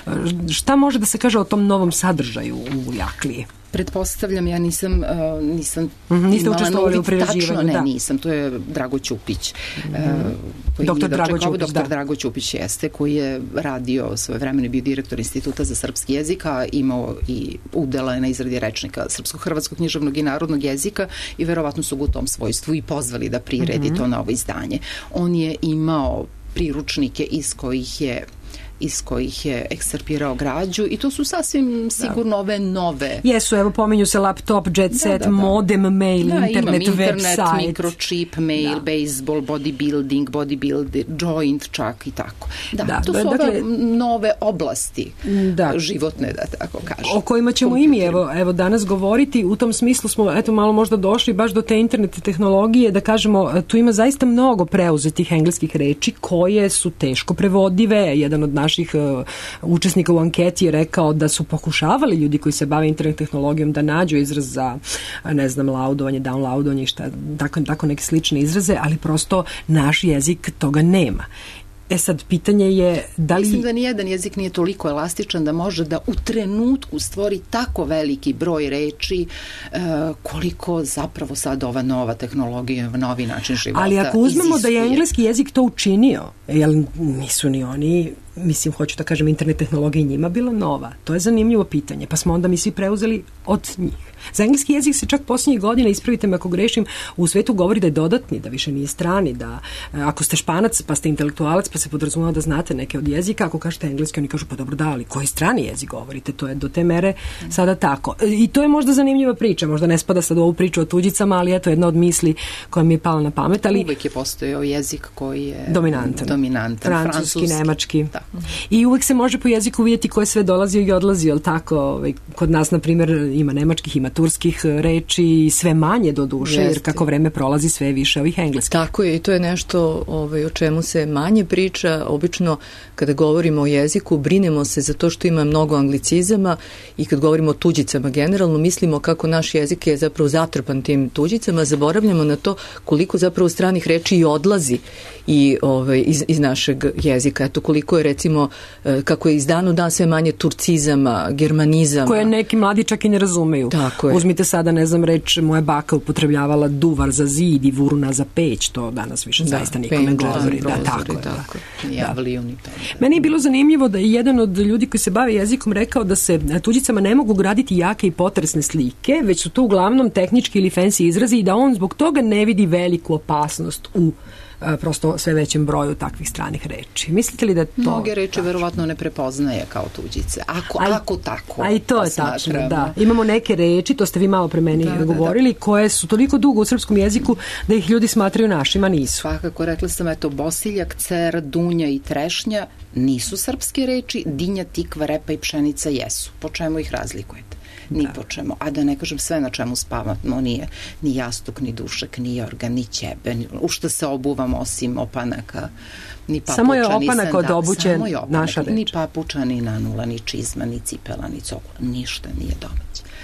Šta može da se kaže o tom novom sadržaju u Vujakliji? Pretpostavljam, ja nisam uh, nisam mm-hmm, niste učestvovali u prerađivanju, tačno ne, da. nisam, to je Drago Ćupić. Mm-hmm. Uh, doktor Drago Ćupić, doktor da. Drago Ćupić jeste, koji je radio svoje vremene, bio direktor Instituta za srpski jezik, a imao i udela na izradi rečnika srpsko-hrvatskog književnog i narodnog jezika i verovatno su ga u tom svojstvu i pozvali da priredi mm-hmm. to novo izdanje. On je imao priručnike iz kojih je iz kojih je ekscerpirao građu i to su sasvim sigurno da. ove nove. Jesu, evo pominju se laptop, jet set, da, da, da. modem, mail, da, internet, internet, website. Microchip, mail, da. baseball, bodybuilding, bodybuilder, joint čak i tako. Da, da to su dakle, ove nove oblasti da. životne, da tako kažem. O kojima ćemo i mi evo, evo danas govoriti. U tom smislu smo eto malo možda došli baš do te internet tehnologije, da kažemo, tu ima zaista mnogo preuzetih engleskih reči koje su teško prevodive. Jedan od naših uh, učesnika u anketi je rekao da su pokušavali ljudi koji se bave internet tehnologijom da nađu izraz za, ne znam, laudovanje, downloadovanje i šta, tako, tako neke slične izraze, ali prosto naš jezik toga nema. E sad, pitanje je da li... Mislim da nijedan jezik nije toliko elastičan da može da u trenutku stvori tako veliki broj reči uh, koliko zapravo sad ova nova tehnologija, novi način života ali ako uzmemo izistuje. Da je engleski jezik to učinio, jel nisu ni oni, mislim, hoću da kažem, internet tehnologija njima bila nova. To je zanimljivo pitanje, pa smo onda mi svi preuzeli od njih. Za engleski jezik se čak posljednjih godina, ispravite me ako grešim, u svetu govori da je dodatni, da više nije strani, da ako ste Španac pa ste intelektualac pa se podrazumeva da znate neke od jezika, ako kažete engleski oni kažu pa dobro da, ali koji strani jezik govorite, to je do te mere sada tako. I to je možda zanimljiva priča, možda ne spada sad u ovu priču o tuđicama, ali eto jedna od misli koja mi je pala na pamet. Ali uvek je postojao jezik koji je dominantan, dominantan francuski, francuski, nemački. Da. I uvek se može po jeziku vidjeti ko je sve dolazio i odlazio, ali tako, ovaj, kod nas na primjer ima nemačkih, ima turskih reči, sve manje do duše, Jeste. jer kako vreme prolazi sve više ovih engleskih. Tako je, i to je nešto ovaj, o čemu se manje priča. Obično kada govorimo o jeziku brinemo se za to što ima mnogo anglicizama i kad govorimo o tuđicama generalno mislimo kako naš jezik je zapravo zatrpan tim tuđicama, zaboravljamo na to koliko zapravo stranih reči i odlazi i ovaj, iz, iz našeg jezika. Eto koliko je recimo kako je iz dana u dan sve manje turcizama, germanizama. Koje neki mladi čak i ne razumeju. Tako je. Uzmite sada, ne znam, reč, moja baka upotrebljavala duvar za zid i vurna za peć, to danas više da, zaista niko ne govori. Da, tako je. Tako. Da. Da. Meni je bilo zanimljivo da je jedan od ljudi koji se bave jezikom rekao da se tuđicama ne mogu graditi jake i potresne slike, već su to uglavnom tehnički ili fancy izrazi i da on zbog toga ne vidi veliku opasnost u prosto sve većem broju takvih stranih reči. Mislite li da to... Mnoge reči verovatno ne prepoznaje kao tuđice. Ako, a, ako tako. A i to je tačno, da. Imamo neke reči, to ste vi malo pre meni da, govorili, da, da. koje su toliko dugo u srpskom jeziku da ih ljudi smatraju našima, nisu. Svakako, rekla sam, eto, bosiljak, cer, dunja i trešnja nisu srpske reči, dinja, tikva, repa i pšenica jesu. Po čemu ih razlikujete? Ni da. po čemu. A da ne kažem sve na čemu spavamo, nije ni jastuk, ni dušek, ni jorgan, ni ćebe, ni, u što se obuvamo osim opanaka, ni papuča, samo je opanak od obuće opanak, naša reč. Ni papuča, ni nanula, ni čizma, ni cipela, ni cokla. Ništa nije domaće.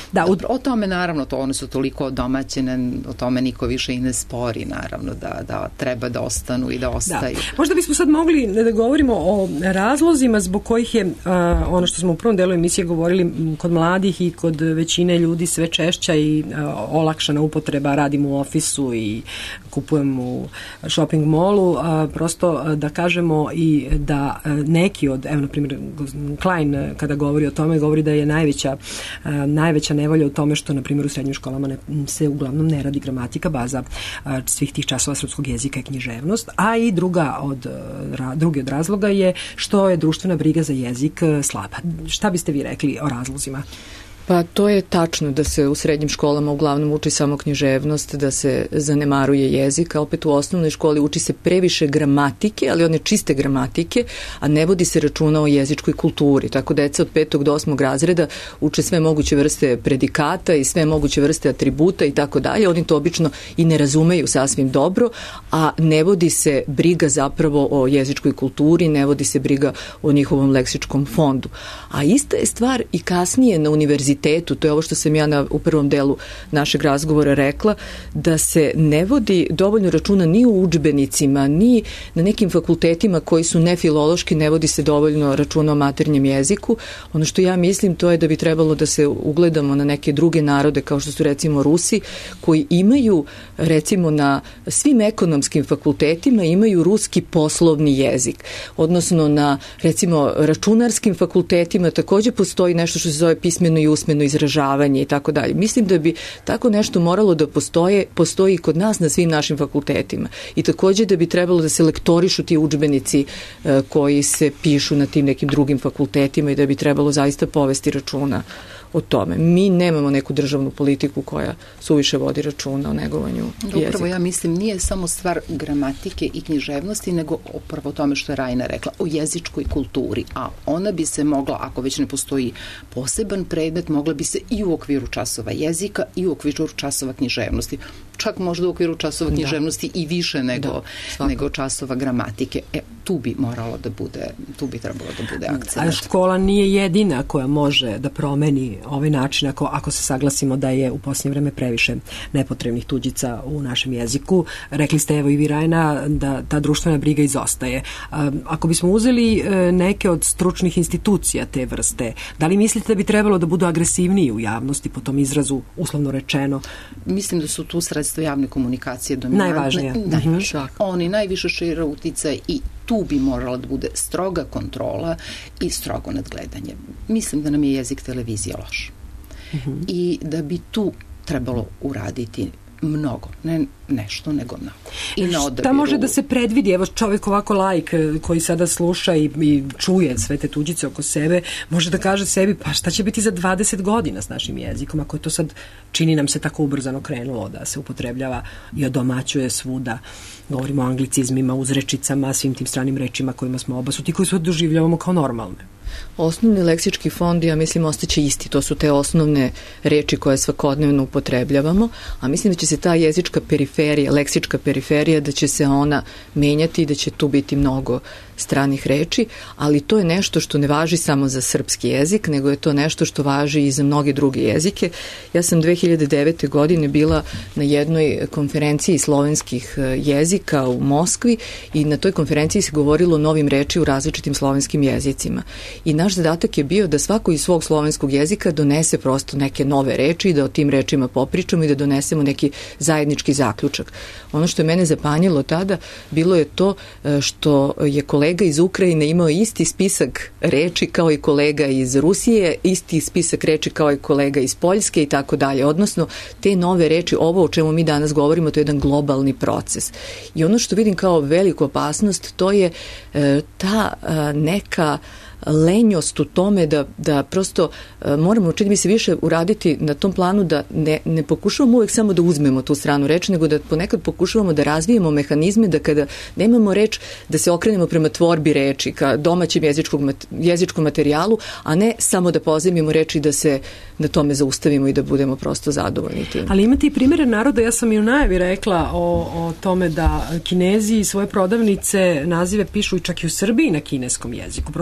Da, u... O tome naravno, to one su toliko domaćene, o tome niko više i ne spori, naravno, da, da treba da ostanu i da ostaju. Da. Možda bismo sad mogli da govorimo o razlozima zbog kojih je uh, ono što smo u prvom delu emisije govorili kod mladih i kod većine ljudi sve češća i uh, olakšana upotreba, radim u ofisu i kupujem u shopping mallu, uh, prosto uh, da kažemo i da uh, neki od, evo na primjer Klein uh, kada govori o tome, govori da je najveća, uh, najveća nevolja u tome što na primjer u srednjim školama ne, se uglavnom ne radi gramatika, baza uh, svih tih časova srpskog jezika i književnost, a i druga od, ra, drugi od razloga je što je društvena briga za jezik uh, slaba. Šta biste vi rekli o razlozima? Pa to je tačno da se u srednjim školama uglavnom uči samo književnost, da se zanemaruje jezik, a opet u osnovnoj školi uči se previše gramatike, ali one čiste gramatike, a ne vodi se računa o jezičkoj kulturi. Tako deca od petog do osmog razreda uče sve moguće vrste predikata i sve moguće vrste atributa i tako dalje. Oni to obično i ne razumeju sasvim dobro, a ne vodi se briga zapravo o jezičkoj kulturi, ne vodi se briga o njihovom leksičkom fondu. A ista je stvar i kasnije na univerzitetu. To je ovo što sam ja na, u prvom delu našeg razgovora rekla, da se ne vodi dovoljno računa ni u udžbenicima, ni na nekim fakultetima koji su nefilološki, ne vodi se dovoljno računa o maternjem jeziku. Ono što ja mislim to je da bi trebalo da se ugledamo na neke druge narode kao što su recimo Rusi, koji imaju recimo na svim ekonomskim fakultetima imaju ruski poslovni jezik. Odnosno na recimo računarskim fakultetima takođe postoji nešto što se zove pismeno i usmeno izražavanje i tako dalje. Mislim da bi tako nešto moralo da postoje, postoji i kod nas na svim našim fakultetima. I takođe da bi trebalo da se lektorišu ti udžbenici e, koji se pišu na tim nekim drugim fakultetima i da bi trebalo zaista povesti računa o tome. Mi nemamo neku državnu politiku koja suviše vodi računa o negovanju jezika. Upravo ja mislim nije samo stvar gramatike i književnosti, nego upravo o tome što je Rajna rekla, o jezičkoj kulturi, a ona bi se mogla, ako već ne postoji poseban predmet, mogla bi se i u okviru časova jezika i u okviru časova književnosti. Čak možda u okviru časova da. književnosti i više nego, da, nego časova gramatike. E, tu bi moralo da bude, tu bi trebalo da bude akcent. A škola nije jedina koja može da promeni ovaj način ako, ako se saglasimo da je u posljednje vreme previše nepotrebnih tuđica u našem jeziku. Rekli ste, evo i vi Rajna, da ta društvena briga izostaje. Ako bismo uzeli neke od stručnih institucija te vrste, da li mislite da bi trebalo da budu agresivniji u javnosti po tom izrazu, uslovno rečeno? Mislim da su tu sredstva javne komunikacije dominantne. Najvažnije. Najviše. Mm-hmm. Oni najviše šire uticaj i tu bi morala da bude stroga kontrola i strogo nadgledanje. Mislim da nam je jezik televizije loš. Mm-hmm. I da bi tu trebalo uraditi mnogo, ne nešto, nego mnogo. I na odabiru... Šta može da se predvidi? Evo čovjek ovako laik koji sada sluša i, i čuje sve te tuđice oko sebe, može da kaže sebi, pa šta će biti za dvadeset godina s našim jezikom, ako je to sad, čini nam se tako ubrzano krenulo da se upotrebljava i odomaćuje svuda. Govorimo o anglicizmima, uzrečicama, svim tim stranim rečima kojima smo obasuti, koji sve doživljavamo kao normalne. Osnovni leksički fond, ja mislim, ostaće isti. To su te osnovne reči koje svakodnevno upotrebljavamo, a mislim da će se ta jezička periferija, leksička periferija, da će se ona menjati i da će tu biti mnogo stranih reči, ali to je nešto što ne važi samo za srpski jezik, nego je to nešto što važi i za mnoge druge jezike. Ja sam dve hiljade devete. godine bila na jednoj konferenciji slovenskih jezika u Moskvi i na toj konferenciji se govorilo o novim reči u različitim slovenskim jezicima. I naš zadatak je bio da svako iz svog slovenskog jezika donese prosto neke nove reči i da o tim rečima popričamo i da donesemo neki zajednički zaključak. Ono što je mene zapanjilo tada bilo je to što je kolega iz Ukrajine imao isti spisak reči kao i kolega iz Rusije, isti spisak reči kao i kolega iz Poljske i tako dalje. Odnosno, te nove reči, ovo o čemu mi danas govorimo, to je jedan globalni proces. I ono što vidim kao veliku opasnost, to je e, ta e, neka lenjost u tome da, da prosto uh, moramo, čini mi se, više uraditi na tom planu da ne, ne pokušavamo uvek samo da uzmemo tu stranu reč, nego da ponekad pokušavamo da razvijemo mehanizme da kada nemamo reč, da se okrenemo prema tvorbi reči, ka domaćem jezičkom, jezičkom materijalu, a ne samo da pozajmimo reči da se na tome zaustavimo i da budemo prosto zadovoljni tim. Ali imate i primjere naroda, ja sam i u najavi rekla o, o tome da Kinezi svoje prodavnice nazive pišu i čak i u Srbiji na kineskom jeziku. Prosto to je njihov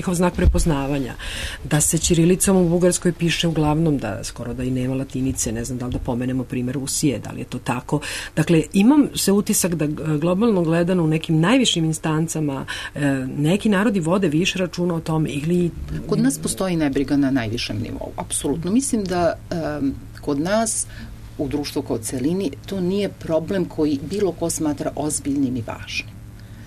njihov znak prepoznavanja. Da se ćirilicom u Bugarskoj piše uglavnom, da skoro da i nema latinice, ne znam da li da pomenemo primer Rusije, da li je to tako. Dakle, imam se utisak da globalno gledano u nekim najvišim instancama neki narodi vode više računa o tome ili... Kod nas postoji nebriga na najvišem nivou, apsolutno. Mislim da um, kod nas u društvu kao celini to nije problem koji bilo ko smatra ozbiljnim i važnim.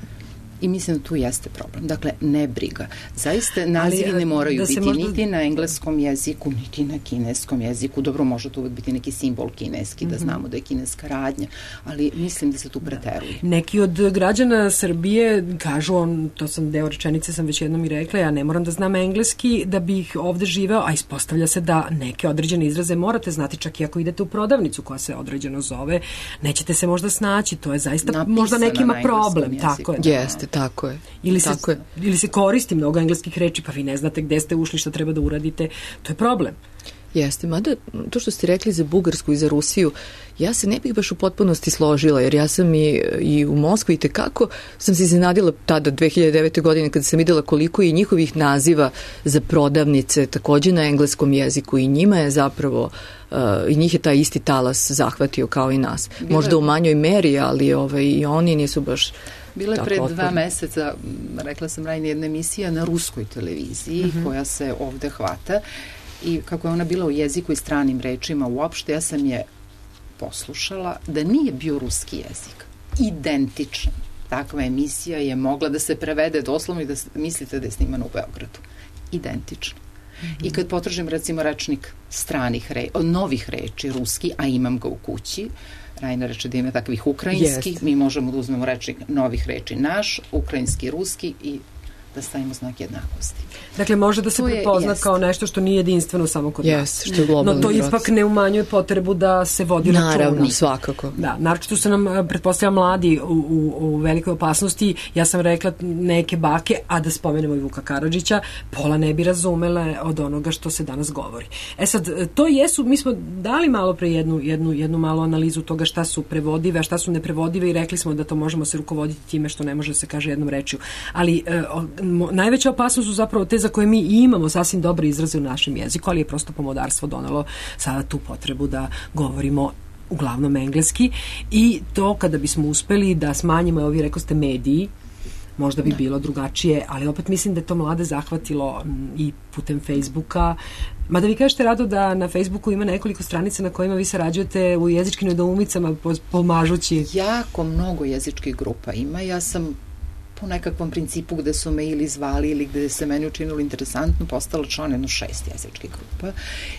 I mislim da tu jeste problem. Dakle, ne briga. Zaista nazivi ne moraju biti možda... niti na engleskom jeziku, niti na kineskom jeziku. Dobro, može to uvek biti neki simbol kineski, da znamo da je kineska radnja, ali mislim da se tu preteruje. Neki od građana Srbije kažu, on, to sam deo rečenice sam već jednom i rekla, ja ne moram da znam engleski da bih ovde živeo, a ispostavlja se da neke određene izraze morate znati čak i ako idete u prodavnicu koja se određeno zove, nećete se možda snaći, to je zaista napisana možda nekima problem. Jeziku. Tako je. Jeste. Tako je. Ili Tako se, je. ili se koristi mnogo engleskih reči, pa vi ne znate gde ste ušli, šta treba da uradite. To je problem. Jeste, mada to što ste rekli za Bugarsku i za Rusiju, ja se ne bih baš u potpunosti složila, jer ja sam i, i u Moskvi i tekako sam se iznenadila tada dve hiljade devete. godine kada sam videla koliko je njihovih naziva za prodavnice takođe na engleskom jeziku i njima je zapravo uh, i njih je taj isti talas zahvatio kao i nas. Bile... Možda u manjoj meri, ali ovaj, i oni nisu baš... Bila je pre dva meseca, rekla sam ranije, jedna emisija na ruskoj televiziji mm-hmm. koja se ovde hvata i kako je ona bila u jeziku i stranim rečima uopšte, ja sam je poslušala da nije bio ruski jezik. Identičan. Takva emisija je mogla da se prevede doslovno i da mislite da je snimana u Beogradu. Identično. Mm-hmm. I kad potražim recimo rečnik stranih reči, novih reči, ruski, a imam ga u kući, Rajna reče da ima takvih ukrajinskih, Jest. Mi možemo da uzmemo rečnik novih reči naš, ukrajinski, ruski i da stavimo znak jednakosti. Dakle, može da se to prepozna je, kao nešto što nije jedinstveno samo kod yes, nas. Što je globalni No to proces. Ipak ne umanjuje potrebu da se vodi računa. Naravno, svakako. Da, naročito su nam, pretpostavljam, mladi u, u, u velikoj opasnosti. Ja sam rekla neke bake, a da spomenemo i Vuka Karadžića, pola ne bi razumele od onoga što se danas govori. E sad, to jesu, mi smo dali malo pre jednu, jednu, jednu malu analizu toga šta su prevodive, a šta su neprevodive i rekli smo da to možemo se rukovoditi time što ne može da se kaže jednom rečju. Ali e, najveća opasnost su zapravo te za koje mi imamo sasvim dobre izraze u našem jeziku, ali je prosto pomodarstvo donelo sada tu potrebu da govorimo uglavnom engleski i to kada bismo uspeli da smanjimo, evo vi rekao ste mediji, možda bi bilo drugačije, ali opet mislim da je to mlade zahvatilo i putem Facebooka. Mada vi kažete, Rado, da na Facebooku ima nekoliko stranica na kojima vi sarađujete u jezičkim nedoumicama pomažući. Jako mnogo jezičkih grupa ima. Ja sam po nekakvom principu gde su me ili zvali ili gde se meni učinilo interesantno, postala član jedno šest jezičkih grupa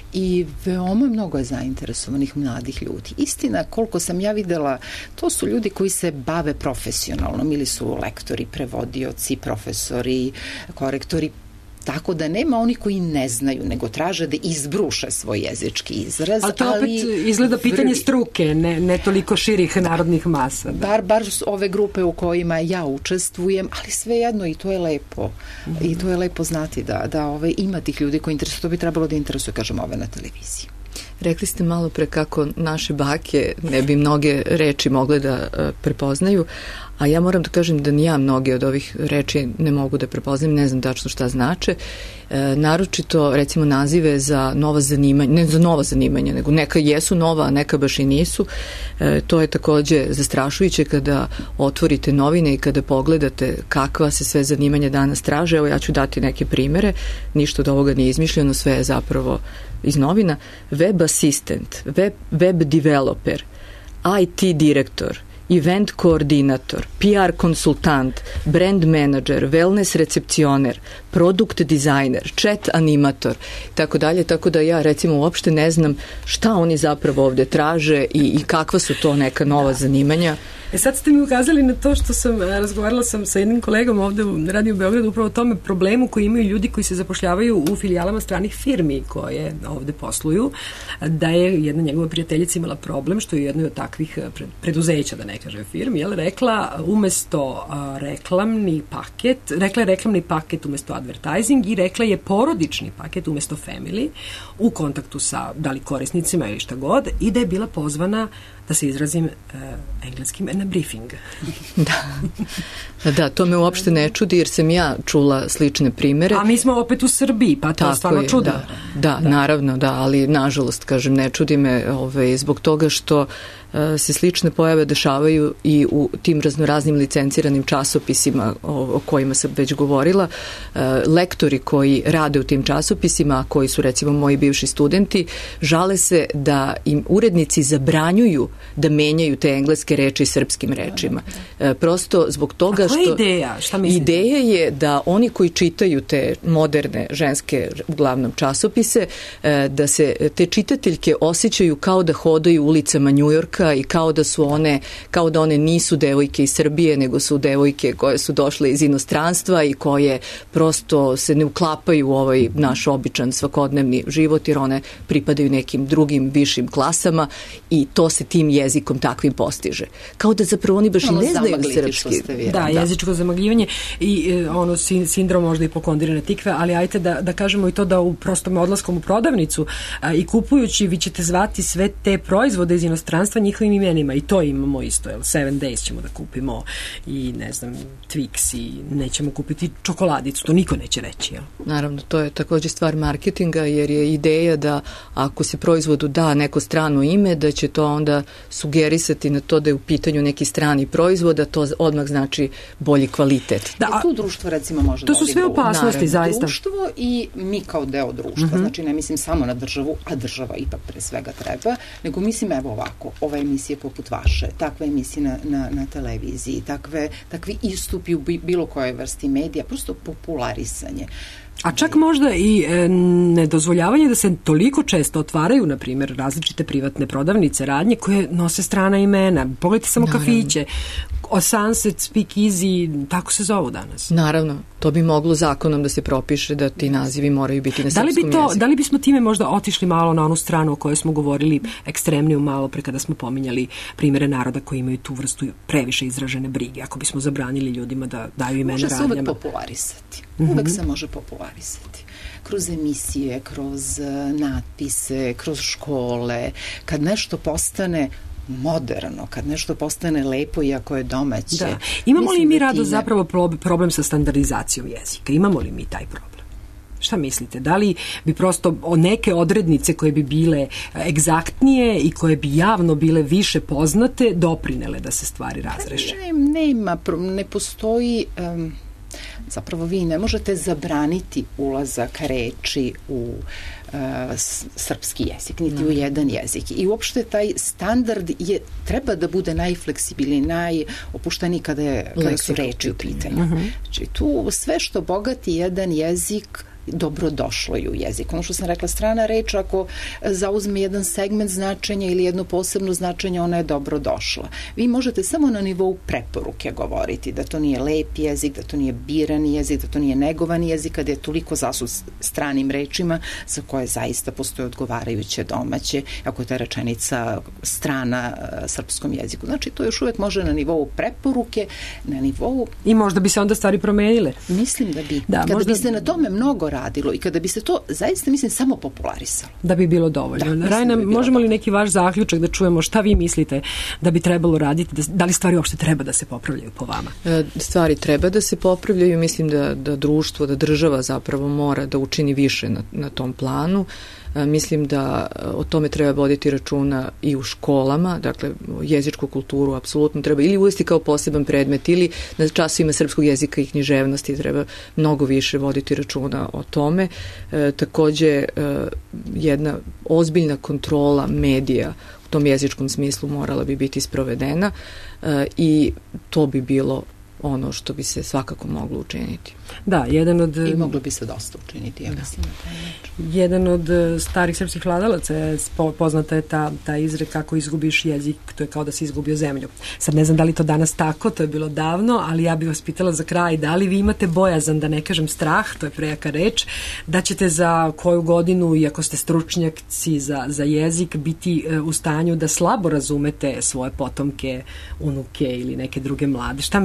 i veoma mnogo je zainteresovanih mladih ljudi. Istina, koliko sam ja videla, to su ljudi koji se bave profesionalno, ili su lektori, prevodioci, profesori, korektori, tako da nema oni koji ne znaju, nego traže da izbruše svoj jezički izraz. Ali to opet ali izgleda pitanje struke, ne, ne toliko širih narodnih masa. Da. Bar, bar ove grupe u kojima ja učestvujem, ali svejedno i to je lepo. Mm-hmm. I to je lepo znati da, da ove, ima tih ljudi koji interesuju, to bi trebalo da interesuje, kažem, ove na televiziji. Rekli ste malo pre kako naše bake ne bi mnoge reči mogle da uh, prepoznaju, a ja moram da kažem da ni ja mnoge od ovih reči ne mogu da prepoznam, ne znam tačno šta znače. E, naročito, recimo, nazive za nova zanimanja, ne za nova zanimanja, nego neka jesu nova, a neka baš i nisu. E, to je takođe zastrašujuće kada otvorite novine i kada pogledate kakva se sve zanimanja danas traže. Evo, ja ću dati neke primere, ništa od ovoga nije izmišljeno, sve je zapravo iz novina. Web asistent, web, web developer, I T direktor, event koordinator, P R konsultant, brand manager, wellness recepcioner, produkt dizajner, chat animator, tako dalje, tako da ja recimo uopšte ne znam šta oni zapravo ovde traže i, i kakva su to neka nova zanimanja. E sad ste mi ukazali na to što sam, razgovarala sam sa jednim kolegom ovde u Radio Beogradu upravo o tome problemu koji imaju ljudi koji se zapošljavaju u filijalama stranih firmi koje ovde posluju, da je jedna njegova prijateljica imala problem što je jednoj od takvih preduzeća, da ne kaže firmi, jel, rekla umesto reklamni paket, rekla je reklamni paket umesto advertising i rekla je porodični paket umesto family u kontaktu sa da li korisnicima ili šta god i da je bila pozvana da se izrazim uh, engleskim na briefing. Da. Da, to me uopšte ne čudi jer sam ja čula slične primere. A mi smo opet u Srbiji, pa to je stvarno čudno. Da, da, da, naravno, da, ali nažalost, kažem, ne čudi me ovaj, zbog toga što uh, se slične pojave dešavaju i u tim raznoraznim licenciranim časopisima o, o kojima sam već govorila. Uh, lektori koji rade u tim časopisima, koji su recimo moji bivši studenti, žale se da im urednici zabranjuju da menjaju te engleske reči srpskim rečima. Uh, prosto zbog toga što... A koja što... je ideja? Šta mislite? Ideja je da oni koji čitaju te moderne ženske uglavnom časopise, uh, da se te čitateljke osjećaju kao da hodaju ulicama Njujorka i kao da su one, kao da one nisu devojke iz Srbije, nego su devojke koje su došle iz inostranstva i koje prosto se ne uklapaju u ovaj naš običan svakodnevni život jer one pripadaju nekim drugim višim klasama i to se tim jezikom takvim postiže. Kao da zapravo oni baš i ne znaju srpski. Da, da, jezičko zamagljivanje i e, ono sindrom možda i pokondirane tikve, ali ajte da, da kažemo i to da u prostom odlaskom u prodavnicu a, i kupujući vi ćete zvati sve te proizvode iz inostranstva njihovim imenima i to imamo isto, jel, Seven Days ćemo da kupimo i ne znam, Twix i nećemo kupiti čokoladicu, to niko neće reći, jel? Naravno, to je također stvar marketinga jer je ideja da ako se proizvodu da neko strano ime, da će to onda sugerisati na to da je u pitanju neki strani proizvod, a to odmah znači bolji kvalitet. Da, a tu društvo recimo može to su sve opasnosti, zaista. Društvo i mi kao deo društva, mm-hmm. znači ne mislim samo na državu, a država ipak pre svega treba, nego mislim evo ovako, ove emisije poput vaše, takve emisije na, na, na televiziji, takve, takvi istupi u bilo kojoj vrsti medija, prosto popularisanje. A čak možda i e, nedozvoljavanje da se toliko često otvaraju, na primjer, različite privatne prodavnice, radnje koje nose strana imena. Pogledajte samo Naravno. kafiće. O Sunset, Speak Easy, tako se zovu danas. Naravno, to bi moglo zakonom da se propiše da ti nazivi moraju biti na da li srpskom bi to, jeziku. Da li bismo time možda otišli malo na onu stranu o kojoj smo govorili ekstremniju malo pre kada smo pominjali primjere naroda koji imaju tu vrstu previše izražene brige. Ako bismo zabranili ljudima da daju imena radnjama. Može se uvek popularisati. Mm-hmm. Uvek se može popularisati. Kroz emisije, kroz natpise, kroz škole. Kad nešto postane moderno, kad nešto postane lepo i ako je domaće. Da. Imamo li mi da rado time... zapravo problem sa standardizacijom jezika? Imamo li mi taj problem? Šta mislite? Da li bi prosto neke odrednice koje bi bile egzaktnije i koje bi javno bile više poznate doprinele da se stvari razreše? Ne, nema, ne postoji... Um, zapravo vi ne možete zabraniti ulazak reči u uh, srpski jezik, niti u jedan jezik. I uopšte taj standard je, treba da bude najfleksibilniji, najopušteniji kada, je, kada su reči u pitanju. Uh-huh. Znači tu sve što bogati jedan jezik dobro došlo je u jezik. Ono što sam rekla, strana reč ako zauzme jedan segment značenja ili jedno posebno značenje, ona je dobro došla. Vi možete samo na nivou preporuke govoriti da to nije lep jezik, da to nije birani jezik, da to nije negovani jezik, kada je toliko zasud stranim rečima za koje zaista postoje odgovarajuće domaće, ako je ta rečenica strana srpskom jeziku. Znači, to još uvek može na nivou preporuke, na nivou... I možda bi se onda stvari promenile. Mislim da bi. Da, kada možda... bi se na tome mnogo radilo i kada bi se to zaista, mislim, samo popularisalo. Da bi bilo dovoljno. Da, Rajna, da bi možemo li neki vaš zaključak da čujemo šta vi mislite da bi trebalo raditi, da, da li stvari uopšte treba da se popravljaju po vama? Stvari treba da se popravljaju, mislim da, da društvo, da država zapravo mora da učini više na, na tom planu. Mislim da o tome treba voditi računa i u školama, dakle jezičku kulturu apsolutno treba ili uvesti kao poseban predmet ili na časovima srpskog jezika i književnosti treba mnogo više voditi računa o tome. E, takođe e, jedna ozbiljna kontrola medija u tom jezičkom smislu morala bi biti sprovedena e, i to bi bilo ono što bi se svakako moglo učiniti. Da, jedan od... I moglo bi se dosta učiniti, ja mislim. Jedan od starih srpskih vladalaca je, poznata je ta, ta izreka kako izgubiš jezik, to je kao da si izgubio zemlju. Sad ne znam da li to danas tako, to je bilo davno, ali ja bih vas pitala za kraj, da li vi imate bojazan, da ne kažem strah, to je prejaka reč, da ćete za koju godinu, iako ste stručnjaci za, za jezik, biti u stanju da slabo razumete svoje potomke, unuke ili neke druge mlade. Šta mislite?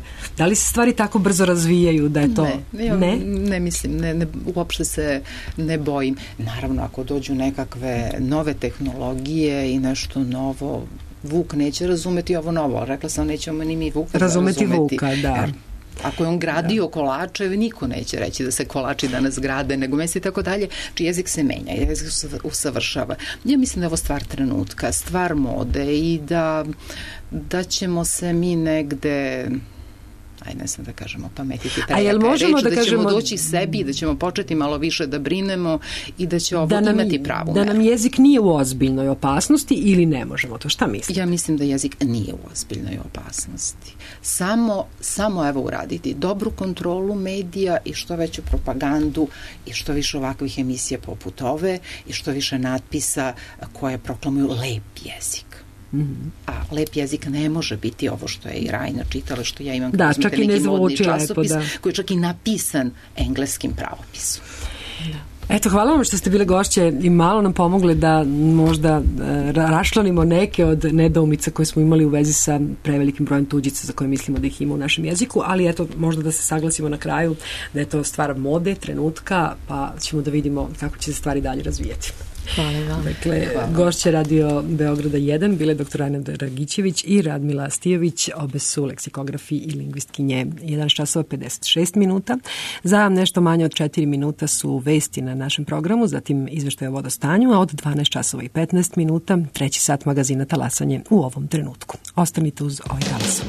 Da li se stvari tako brzo razvijaju da je to... Ne, ja, ne? ne mislim, ne, ne, uopšte se ne bojim. Naravno, ako dođu nekakve nove tehnologije i nešto novo, Vuk neće razumeti ovo novo. Rekla sam, nećemo ni mi Vuka razumeti. razumeti Vuka, da. Jer ako je on gradio da. kolače, niko neće reći da se kolači danas grade, nego mesti i tako dalje, či jezik se menja, jezik se usavršava. Ja mislim da je ovo stvar trenutka, stvar mode i da, da ćemo se mi negde... aj ne znam da kažemo, pametiti taj jaka reč, da, da kažemo, ćemo doći sebi i da ćemo početi malo više da brinemo i da će ovo da nam, imati pravu da meru. nam jezik nije u ozbiljnoj opasnosti ili ne možemo to, šta mislite? Ja mislim da jezik nije u ozbiljnoj opasnosti. Samo, samo evo uraditi dobru kontrolu medija i što veću propagandu i što više ovakvih emisija poput ove i što više natpisa koje proklamuju lep jezik. Mm-hmm. A lep jezik ne može biti ovo što je i Rajna čitala, što ja imam da, kako čak i ne zvuči lepo, da. Koji je čak i napisan engleskim pravopisom. Da. Eto, hvala vam što ste bile gošće i malo nam pomogle da možda uh, raščlanimo neke od nedoumica koje smo imali u vezi sa prevelikim brojem tuđica za koje mislimo da ih ima u našem jeziku, ali eto, možda da se saglasimo na kraju da je to stvar mode, trenutka, pa ćemo da vidimo kako će se stvari dalje razvijeti. Hvala vam. Dakle, gošće Radio Beograda jedan bile doktor Rajna Dragićević i Radmila Stijović, obe su leksikografi i lingvistkinje. jedanaest časova pedeset šest minuta. Za nešto manje od četiri minuta su vesti na našem programu, zatim izveštaj o vodostanju, a od dvanaest časova i petnaest minuta treći sat magazina Talasanje u ovom trenutku. Ostanite uz ovaj talas.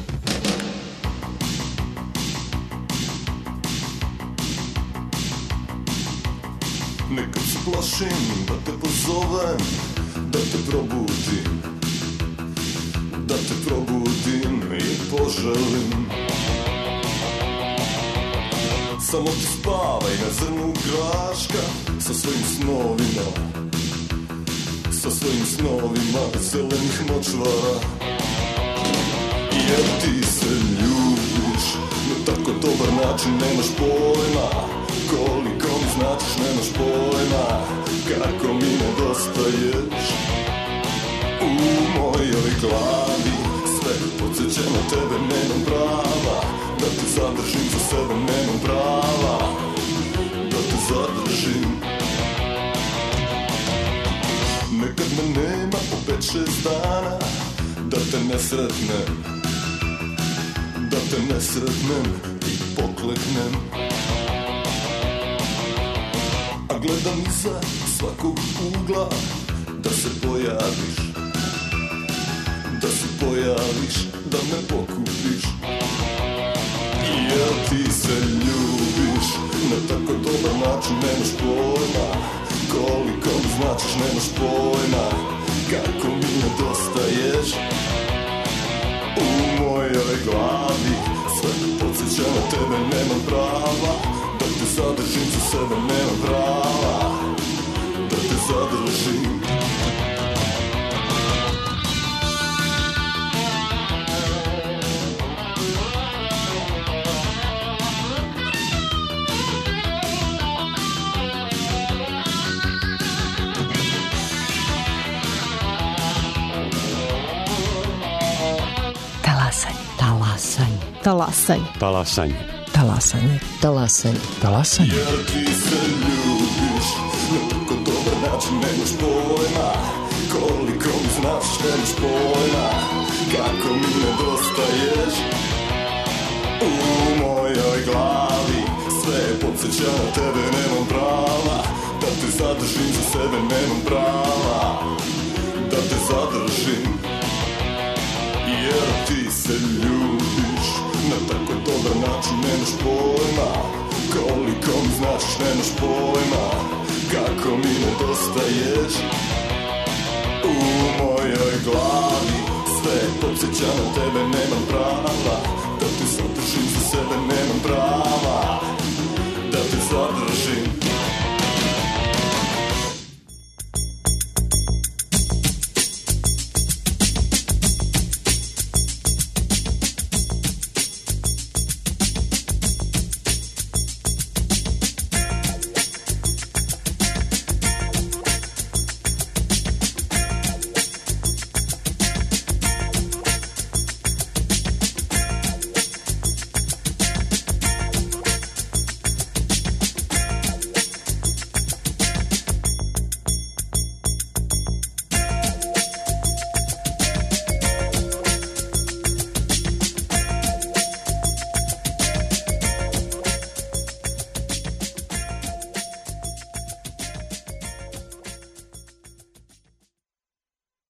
Nekad se plašim da te pozovem, da te probudim, da te probudim i poželim. Samo ti spavaj na zrnu graška sa svojim snovima, sa svojim snovima zelenih močvara. Jer ti se ljubiš na tako dobar način, nemaš pojma koliko mi značiš, nemaš pojma kako mi nedostaješ. U mojoj glavi sve podsjeća na tebe, nemam prava da te zadržim za sebe, nemam prava da te zadržim. Nekad me nema po pet šest dana da te ne sretnem, da te ne sretnem i pokleknem. A gledam iza svakog ugla da se pojaviš, da se pojaviš, da me pokupiš. Jer ti se ljubiš na tako dobar način, nemaš pojma koliko mi značiš, nemaš pojma kako mi nedostaješ. U mojoj glavi sve podsjeća na tebe, nemam prava da te zadržim za sebe, nemam prava da te zadržim. Talasanje. Talasanje. Talasanje. Talasanje. Talasanje. Talasanje. Jer ti se ljubiš na tako dobar način, nemaš pojma koliko mi značiš, nemaš pojma kako mi nedostaješ. U mojoj glavi sve podsjeća na tebe, nemam prava da te zadržim za sebe, nemam prava da te zadržim. Jer ti se ljubiš na tako dobar način, nemaš pojma koliko mi značiš, nemaš pojma kako mi nedostaješ. U mojoj glavi sve podsjeća na tebe, nemam prava da te zadržim za sebe, nemam prava da te zadržim.